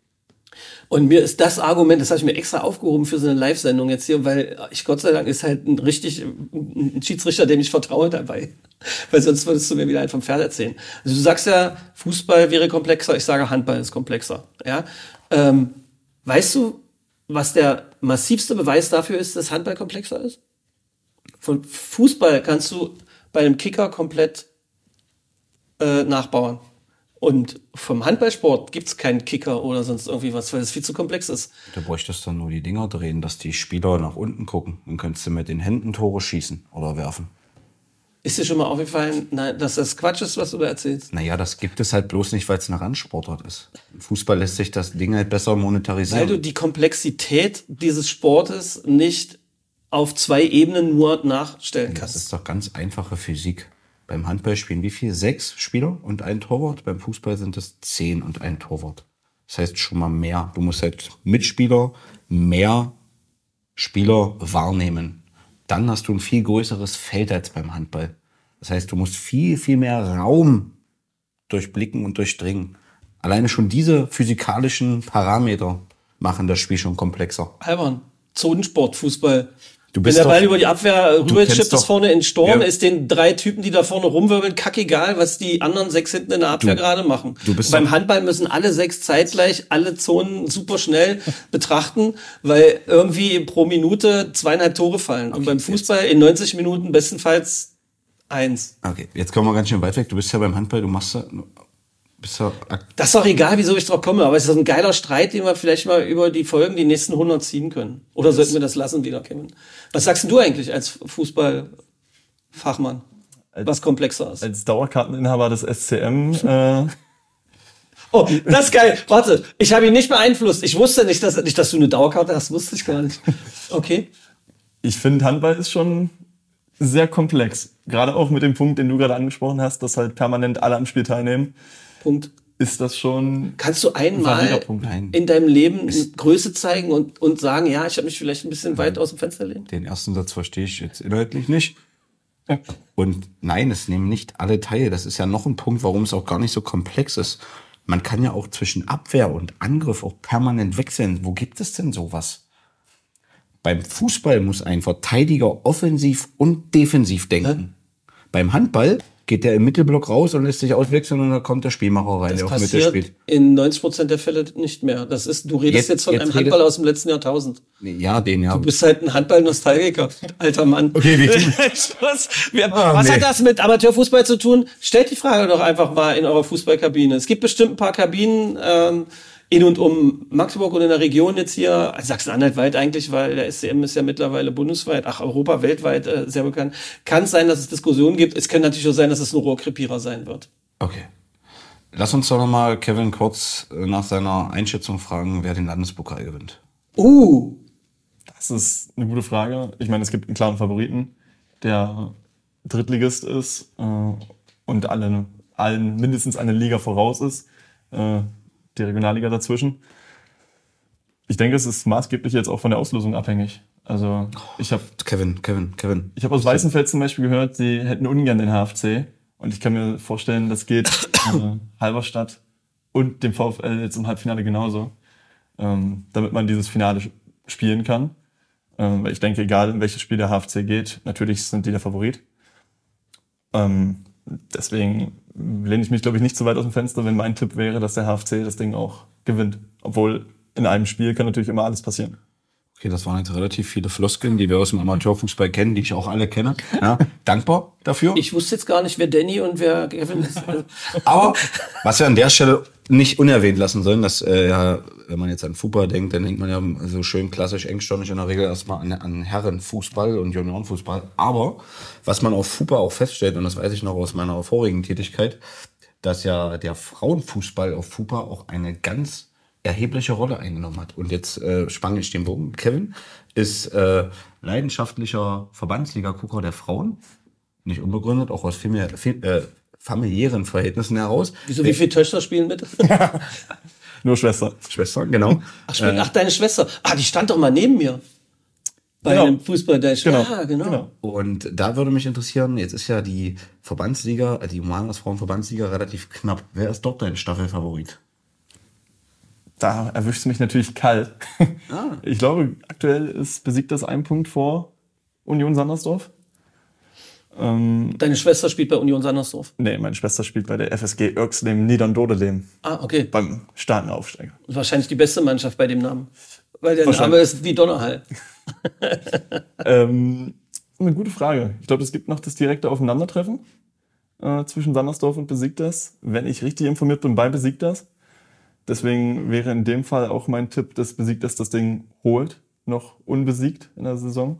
Und mir ist das Argument, das habe ich mir extra aufgehoben für so eine Live-Sendung jetzt hier, weil ich, Gott sei Dank, ist halt ein richtig ein Schiedsrichter, dem ich vertraue dabei. Weil sonst würdest du mir wieder einen vom Pferd erzählen. Also du sagst ja, Fußball wäre komplexer, ich sage, Handball ist komplexer. Ja? Ähm, weißt du, was der massivste Beweis dafür ist, dass Handball komplexer ist? Von Fußball kannst du bei einem Kicker komplett äh, nachbauen. Und vom Handballsport gibt's keinen Kicker oder sonst irgendwie was, weil es viel zu komplex ist. Du bräuchtest dann nur die Dinger drehen, dass die Spieler nach unten gucken. Dann könntest du mit den Händen Tore schießen oder werfen. Ist dir schon mal aufgefallen, nein, dass das Quatsch ist, was du da erzählst? Naja, das gibt es halt bloß nicht, weil es eine Randsportart ist. Im Fußball lässt sich das Ding halt besser monetarisieren. Weil du die Komplexität dieses Sportes nicht auf zwei Ebenen nur nachstellen kannst. Das ist doch ganz einfache Physik. Beim Handball spielen wie viel? Sechs Spieler und ein Torwart. Beim Fußball sind es zehn und ein Torwart. Das heißt schon mal mehr. Du musst halt Mitspieler, mehr Spieler wahrnehmen. Dann hast du ein viel größeres Feld als beim Handball. Das heißt, du musst viel, viel mehr Raum durchblicken und durchdringen. Alleine schon diese physikalischen Parameter machen das Spiel schon komplexer. Albern. Zonensport, Fußball. Du Wenn bist der doch, Ball über die Abwehr rüber kennst chippt, ist doch- vorne in Sturm, Ja. ist den drei Typen, die da vorne rumwirbeln, kackegal, was die anderen sechs hinten in der Abwehr Du- gerade machen. du bist Und beim doch- Handball müssen alle sechs zeitgleich alle Zonen super schnell betrachten, weil irgendwie pro Minute zweieinhalb Tore fallen. Und beim Fußball in neunzig Minuten bestenfalls eins. Okay, jetzt kommen wir ganz schön weit weg. Du bist ja beim Handball, du machst ja, bist ja ak- Das ist doch egal, wieso ich drauf komme, aber es ist ein geiler Streit, den wir vielleicht mal über die Folgen, die nächsten hundert ziehen können. Oder sollten wir das lassen wieder, Kevin? Was sagst denn du eigentlich als Fußballfachmann, was komplexer ist? Als Dauerkarteninhaber des S C M, äh, Oh, das ist geil. Warte, ich habe ihn nicht beeinflusst. Ich wusste nicht, dass, nicht, dass du eine Dauerkarte hast, wusste ich gar nicht. Okay. ich finde, Handball ist schon sehr komplex. Gerade auch mit dem Punkt, den du gerade angesprochen hast, dass halt permanent alle am Spiel teilnehmen, Punkt. ist das schon Kannst du ein einmal valider Punkt. Nein. in deinem Leben eine Größe zeigen und, und sagen, ja, ich habe mich vielleicht ein bisschen weit aus dem Fenster lehnen? Den ersten Satz verstehe ich jetzt inhaltlich nicht. Und nein, es nehmen nicht alle teil. Das ist ja noch ein Punkt, warum es auch gar nicht so komplex ist. Man kann ja auch zwischen Abwehr und Angriff auch permanent wechseln. Wo gibt es denn sowas? Beim Fußball muss ein Verteidiger offensiv und defensiv denken. Beim Handball geht der im Mittelblock raus und lässt sich auswechseln und dann kommt der Spielmacher rein, Das der auf Mitte passiert spielt. in neunzig Prozent der Fälle nicht mehr. Das ist, du redest Jetzt- jetzt, von jetzt einem redet- Handball aus dem letzten Jahrtausend. Ja, den ja. Du bist halt ein Handball-Nostalgiker, alter Mann. Okay, wie- was wir, Ah, was nee. hat das mit Amateurfußball zu tun? Stellt die Frage doch einfach mal in eurer Fußballkabine. Es gibt bestimmt ein paar Kabinen ähm, in und um Magdeburg und in der Region jetzt hier, also Sachsen-Anhalt weit eigentlich, weil der S C M ist ja mittlerweile bundesweit, ach Europa, weltweit äh, sehr bekannt. Kann es sein, dass es Diskussionen gibt. Es kann natürlich auch sein, dass es ein Rohrkrepierer sein wird. Okay. Lass uns doch noch mal Kevin kurz äh, nach seiner Einschätzung fragen, wer den Landespokal gewinnt. Uh, Das ist eine gute Frage. Ich meine, es gibt einen klaren Favoriten, der Drittligist ist äh, und alle, allen mindestens eine Liga voraus ist, äh, die Regionalliga dazwischen. Ich denke, es ist maßgeblich jetzt auch von der Auslosung abhängig. Also ich habe Kevin, Kevin, Kevin. ich hab aus Weißenfels zum Beispiel gehört, sie hätten ungern den H F C. Und ich kann mir vorstellen, das geht äh, Halberstadt und dem VfL jetzt im Halbfinale genauso, ähm, damit man dieses Finale sch- spielen kann. Ähm, weil ich denke, egal in welches Spiel der H F C geht, natürlich sind die der Favorit. Ähm, deswegen lehne ich mich, glaube ich, nicht so weit aus dem Fenster, wenn mein Tipp wäre, dass der H F C das Ding auch gewinnt. Obwohl in einem Spiel kann natürlich immer alles passieren. Okay, das waren jetzt relativ viele Floskeln, die wir aus dem Amateurfußball kennen, die ich auch alle kenne. Ja, dankbar dafür. ich wusste jetzt gar nicht, wer Danny und wer Kevin ist. Aber was wir an der Stelle nicht unerwähnt lassen sollen, dass, äh, ja, wenn man jetzt an Fußball denkt, dann denkt man ja so schön klassisch engstirnig in der Regel erstmal an, an Herrenfußball und Juniorenfußball. Aber was man auf Fußball auch feststellt, und das weiß ich noch aus meiner vorigen Tätigkeit, dass ja der Frauenfußball auf Fußball auch eine ganz erhebliche Rolle eingenommen hat. Und jetzt äh, spanne ich den Bogen. Kevin ist äh, leidenschaftlicher Verbandsliga-Gucker der Frauen. Nicht unbegründet, auch aus famili äh, familiären Verhältnissen heraus. Wieso, wie viele Töchter spielen mit? Nur Schwester. Schwester, genau. Ach, spielt, ach, deine Schwester. Ah, die stand doch mal neben mir. Bei Genau. einem Fußballdeich. Genau. Ja, genau. Genau. Und da würde mich interessieren, jetzt ist ja die Verbandsliga, äh, die Humanas Frauenverbandsliga relativ knapp. Wer ist dort dein Staffelfavorit? Da erwischt es mich natürlich kalt. Ah. Ich glaube, aktuell ist besiegt das ein Punkt vor Union Sandersdorf. Ähm, Deine Schwester spielt bei Union Sandersdorf. nee, meine Schwester spielt bei der F S G Örxlem Niedern-Dodelem Ah, okay. beim starken Aufsteiger. Wahrscheinlich die beste Mannschaft bei dem Namen. Weil der Name Wahrscheinlich. ist wie Donnerhall. Ähm, eine gute Frage. Ich glaube, es gibt noch das direkte Aufeinandertreffen äh, zwischen Sandersdorf und Besiktas. Wenn ich richtig informiert bin, bei Besiktas. Deswegen wäre in dem Fall auch mein Tipp, dass Besiktas das Ding holt, noch unbesiegt in der Saison.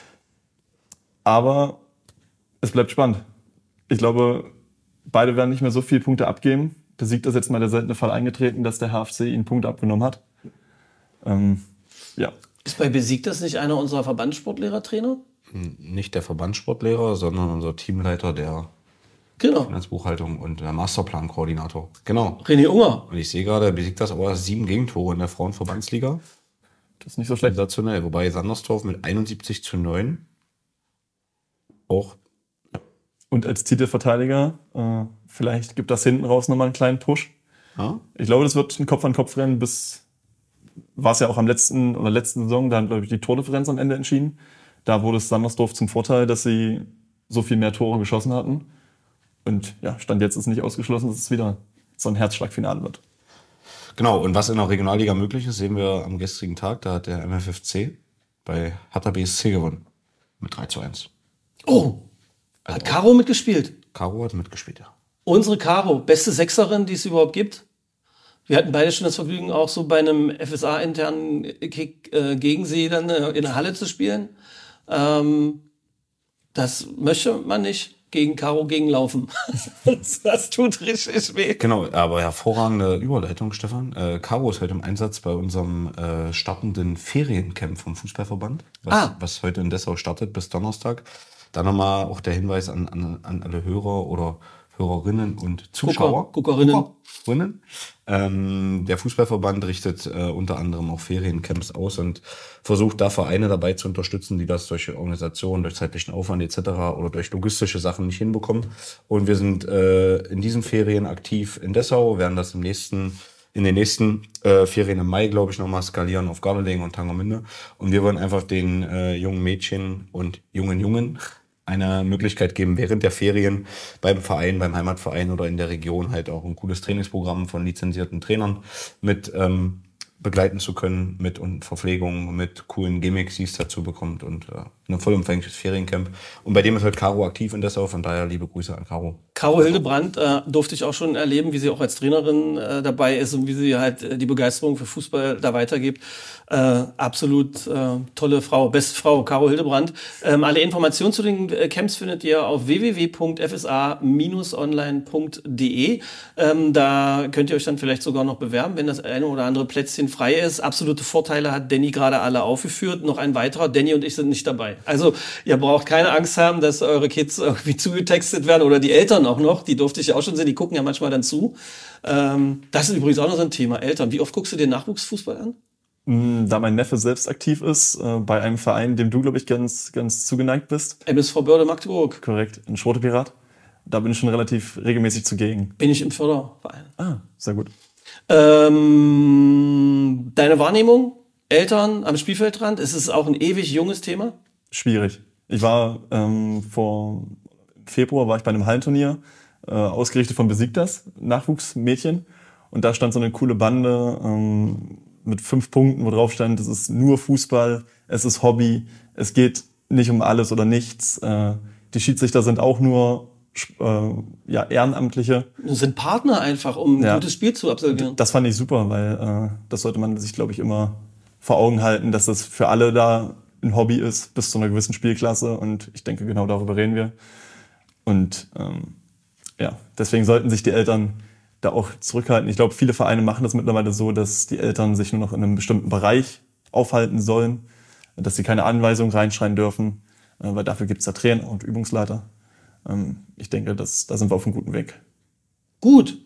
Aber es bleibt spannend. Ich glaube, beide werden nicht mehr so viele Punkte abgeben. Besiktas ist jetzt mal der seltene Fall eingetreten, dass der H F C ihnen Punkte abgenommen hat. Ähm, ja. Ist bei Besiktas nicht einer unserer Verbandssportlehrertrainer? Nicht der Verbandssportlehrer, sondern unser Teamleiter der Genau. Finanzbuchhaltung und der Masterplan-Koordinator. Genau. René Unger. Und ich sehe gerade, Besiktas aber sieben Gegentore in der Frauenverbandsliga. Das ist nicht so schlecht. Sensationell. Wobei Sandersdorf mit einundsiebzig zu neun auch. Und als Titelverteidiger, äh, vielleicht gibt das hinten raus nochmal einen kleinen Push. Ja? Ich glaube, das wird ein Kopf-an-Kopf-Rennen bis, war es ja auch am letzten oder letzten Saison, da hat, glaube ich, die Tordifferenz am Ende entschieden. Da wurde es Sandersdorf zum Vorteil, dass sie so viel mehr Tore geschossen hatten. Und ja, Stand jetzt ist nicht ausgeschlossen, dass es wieder so ein Herzschlagfinale wird. Genau, und was in der Regionalliga möglich ist, sehen wir am gestrigen Tag. Da hat der M F F C bei Hertha B S C gewonnen. Mit drei zu eins. Oh, hat Caro mitgespielt. Caro hat mitgespielt, ja. Unsere Caro, beste Sechserin, die es überhaupt gibt. Wir hatten beide schon das Vergnügen, auch so bei einem F S A-internen Kick äh, gegen sie dann äh, in der Halle zu spielen. Ähm, das möchte man nicht gegen Caro gegenlaufen. das, das tut richtig weh. Genau, aber hervorragende Überleitung, Stefan. Äh, Caro ist heute im Einsatz bei unserem äh, startenden Feriencamp vom Fußballverband, was, Ah. was heute in Dessau startet bis Donnerstag. Da nochmal auch der Hinweis an, an, an alle Hörer oder Hörerinnen und Zuschauer. Gucker, Guckerinnen. Guckerinnen. Ähm, der Fußballverband richtet äh, unter anderem auch Feriencamps aus und versucht da Vereine dabei zu unterstützen, die das durch Organisationen, durch zeitlichen Aufwand et cetera oder durch logistische Sachen nicht hinbekommen. Und wir sind äh, in diesen Ferien aktiv in Dessau, werden das im nächsten in den nächsten äh, Ferien im Mai, glaube ich, nochmal skalieren auf Gardelegen und Tangermünde. Und wir wollen einfach den äh, jungen Mädchen und jungen Jungen eine Möglichkeit geben, während der Ferien beim Verein, beim Heimatverein oder in der Region halt auch ein cooles Trainingsprogramm von lizenzierten Trainern mit ähm, begleiten zu können, mit und Verpflegung, mit coolen Gimmicks, die es dazu bekommt und äh, ein vollumfängliches Feriencamp. Und bei dem ist halt Caro aktiv in Dessau, von daher liebe Grüße an Caro. Caro Hildebrandt äh, durfte ich auch schon erleben, wie sie auch als Trainerin äh, dabei ist und wie sie halt äh, die Begeisterung für Fußball da weitergibt. Äh, absolut äh, tolle Frau, beste Frau, Caro Hildebrandt. Ähm, alle Informationen zu den äh, Camps findet ihr auf w w w punkt f s a dash online punkt d e. Ähm, da könnt ihr euch dann vielleicht sogar noch bewerben, wenn das eine oder andere Plätzchen frei ist. Absolute Vorteile hat Danny gerade alle aufgeführt. Noch ein weiterer, Danny und ich sind nicht dabei. Also ihr braucht keine Angst haben, dass eure Kids irgendwie zugetextet werden oder die Eltern auch noch. Die durfte ich ja auch schon sehen, die gucken ja manchmal dann zu. Ähm, das ist übrigens auch noch so ein Thema, Eltern. Wie oft guckst du dir Nachwuchsfußball an? Da mein Neffe selbst aktiv ist, äh, bei einem Verein, dem du, glaube ich, ganz, ganz zugeneigt bist. M S V Börde Magdeburg. Korrekt, ein Schrotepirat. Da bin ich schon relativ regelmäßig zugegen. Bin ich im Förderverein. Ah, sehr gut. Ähm, deine Wahrnehmung? Eltern am Spielfeldrand? Ist es auch ein ewig junges Thema? Schwierig. Ich war ähm, vor Februar war ich bei einem Hallenturnier, äh, ausgerichtet von Besiktas, Nachwuchsmädchen. Und da stand so eine coole Bande ähm, mit fünf Punkten, wo drauf stand, es ist nur Fußball, es ist Hobby, es geht nicht um alles oder nichts. Äh, die Schiedsrichter sind auch nur äh, ja, Ehrenamtliche. Das sind Partner einfach, um ein Ja. gutes Spiel zu absolvieren. Das fand ich super, weil äh, das sollte man sich, glaube ich, immer vor Augen halten, dass das für alle da ein Hobby ist, bis zu einer gewissen Spielklasse. Und ich denke, genau darüber reden wir. Und ähm, ja, deswegen sollten sich die Eltern da auch zurückhalten. Ich glaube, viele Vereine machen das mittlerweile so, dass die Eltern sich nur noch in einem bestimmten Bereich aufhalten sollen, dass sie keine Anweisungen reinschreien dürfen, äh, weil dafür gibt es ja Trainer und Übungsleiter. Ähm, ich denke, das, da sind wir auf einem guten Weg. Gut.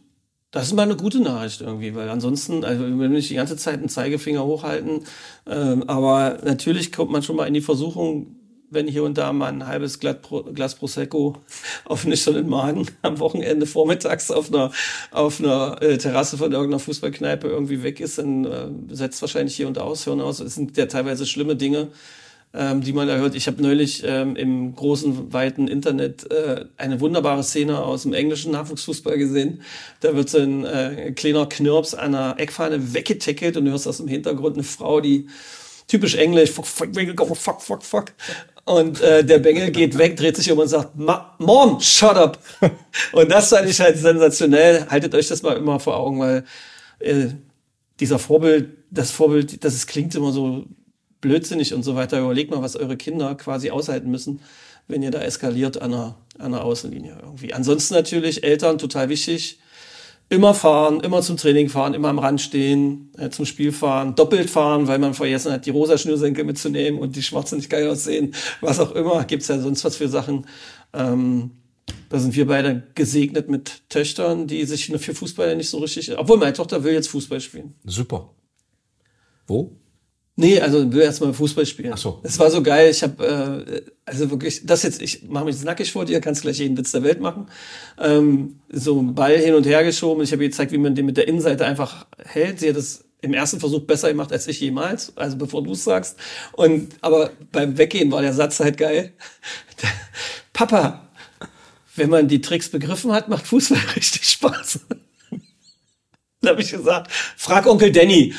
Das ist mal eine gute Nachricht irgendwie, weil ansonsten, also wir will nicht die ganze Zeit einen Zeigefinger hochhalten, ähm, aber natürlich kommt man schon mal in die Versuchung, wenn hier und da mal ein halbes Glas Prosecco auf nüchternen Magen am Wochenende vormittags auf einer, auf einer äh, Terrasse von irgendeiner Fußballkneipe irgendwie weg ist, dann äh, setzt wahrscheinlich hier und da aus, Hirn aus. Es sind ja teilweise schlimme Dinge, ähm, die man da hört. Ich habe neulich ähm, im großen, weiten Internet äh, eine wunderbare Szene aus dem englischen Nachwuchsfußball gesehen. Da wird so ein äh, kleiner Knirps an einer Eckfahne weggetackelt und du hörst aus dem Hintergrund eine Frau, die typisch englisch, fuck, fuck, fuck, fuck, fuck. Und äh, der Bengel geht weg, dreht sich um und sagt, Mom, shut up. Und das fand ich halt sensationell. Haltet euch das mal immer vor Augen, weil äh, dieser Vorbild, das Vorbild, das ist, klingt immer so blödsinnig und so weiter. Überlegt mal, was eure Kinder quasi aushalten müssen, wenn ihr da eskaliert an einer, an einer Außenlinie irgendwie. Ansonsten natürlich Eltern, total wichtig. Immer fahren, immer zum Training fahren, immer am Rand stehen, äh, zum Spiel fahren, doppelt fahren, weil man vergessen hat, die rosa Schnürsenkel mitzunehmen und die schwarze nicht geil aussehen. Was auch immer, gibt's ja sonst was für Sachen. Ähm, da sind wir beide gesegnet mit Töchtern, die sich für Fußball nicht so richtig... Obwohl, meine Tochter will jetzt Fußball spielen. Super. Wo? Nee, also will erst mal Fußball spielen. Ach so. Es war so geil, ich habe äh, also wirklich, das jetzt, ich mache mich jetzt nackig vor dir, kannst gleich jeden Witz der Welt machen. Ähm, so einen Ball hin und her geschoben. Ich habe ihr gezeigt, wie man den mit der Innenseite einfach hält. Sie hat das im ersten Versuch besser gemacht als ich jemals, also bevor du es sagst. Und aber beim Weggehen war der Satz halt geil. Papa, wenn man die Tricks begriffen hat, macht Fußball richtig Spaß. Da habe ich gesagt, frag Onkel Danny.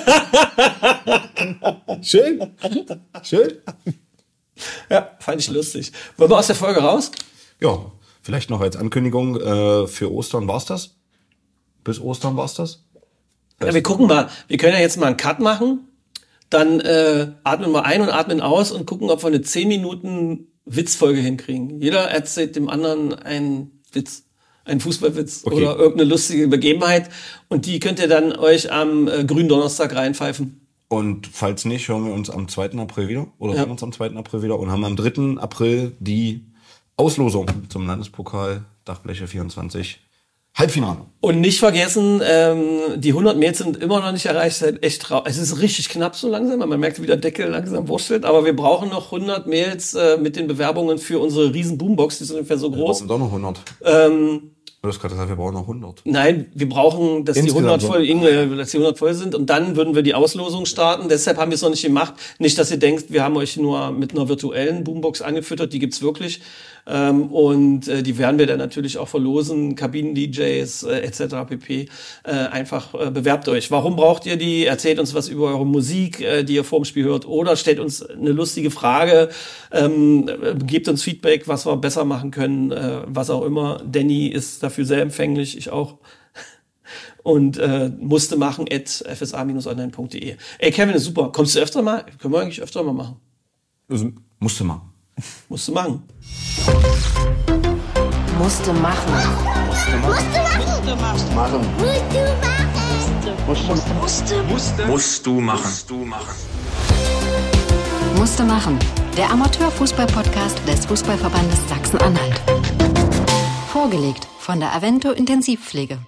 Schön. Schön. Ja, fand ich lustig. Wollen wir aus der Folge raus? Ja, vielleicht noch als Ankündigung, äh, für Ostern war's das. Bis Ostern war's das. Ja, wir gucken mal. Wir können ja jetzt mal einen Cut machen. Dann äh, atmen wir ein und atmen aus und gucken, ob wir eine zehn Minuten Witzfolge hinkriegen. Jeder erzählt dem anderen einen Witz. Ein Fußballwitz okay. Oder irgendeine lustige Begebenheit. Und die könnt ihr dann euch am äh, grünen Donnerstag reinpfeifen. Und falls nicht, hören wir uns am zweiten April wieder. Oder ja. hören wir uns am zweiten April wieder. Und haben am dritten April die Auslosung zum Landespokal Dachbleche vierundzwanzig Halbfinale. Und nicht vergessen, ähm, die hundert Mails sind immer noch nicht erreicht. Es ist halt echt traurig. Es ist richtig knapp so langsam. Man merkt, wie der Deckel langsam wurschtelt. Aber wir brauchen noch hundert Mails äh, mit den Bewerbungen für unsere riesen Boombox. Die sind ungefähr so groß. Wir brauchen doch noch hundert. Ähm, Du hast gerade gesagt, wir brauchen noch hundert. Nein, wir brauchen, dass die hundert voll, dass die hundert voll sind und dann würden wir die Auslosung starten. Deshalb haben wir es noch nicht gemacht. Nicht, dass ihr denkt, wir haben euch nur mit einer virtuellen Boombox angefüttert. Die gibt's wirklich. Ähm, und äh, die werden wir dann natürlich auch verlosen. Kabinen-D Js äh, et cetera pp. Äh, einfach äh, bewerbt euch. Warum braucht ihr die? Erzählt uns was über eure Musik, äh, die ihr vor dem Spiel hört. Oder stellt uns eine lustige Frage. Ähm, äh, gebt uns Feedback, was wir besser machen können. Äh, was auch immer. Danny ist dafür sehr empfänglich. Ich auch. Und äh, musste machen at f s a Bindestrich online Punkt de. Ey, Kevin, ist super. Kommst du öfter mal? Können wir eigentlich öfter mal machen. Also, musste machen. Musste machen. Musste machen. Musste machen. Machen. Musste machen. Musste. Musste. Musst du machen. Musst du machen. Musste machen. Der Amateurfußball-Podcast des Fußballverbandes Sachsen-Anhalt. Vorgelegt von der Avento Intensivpflege.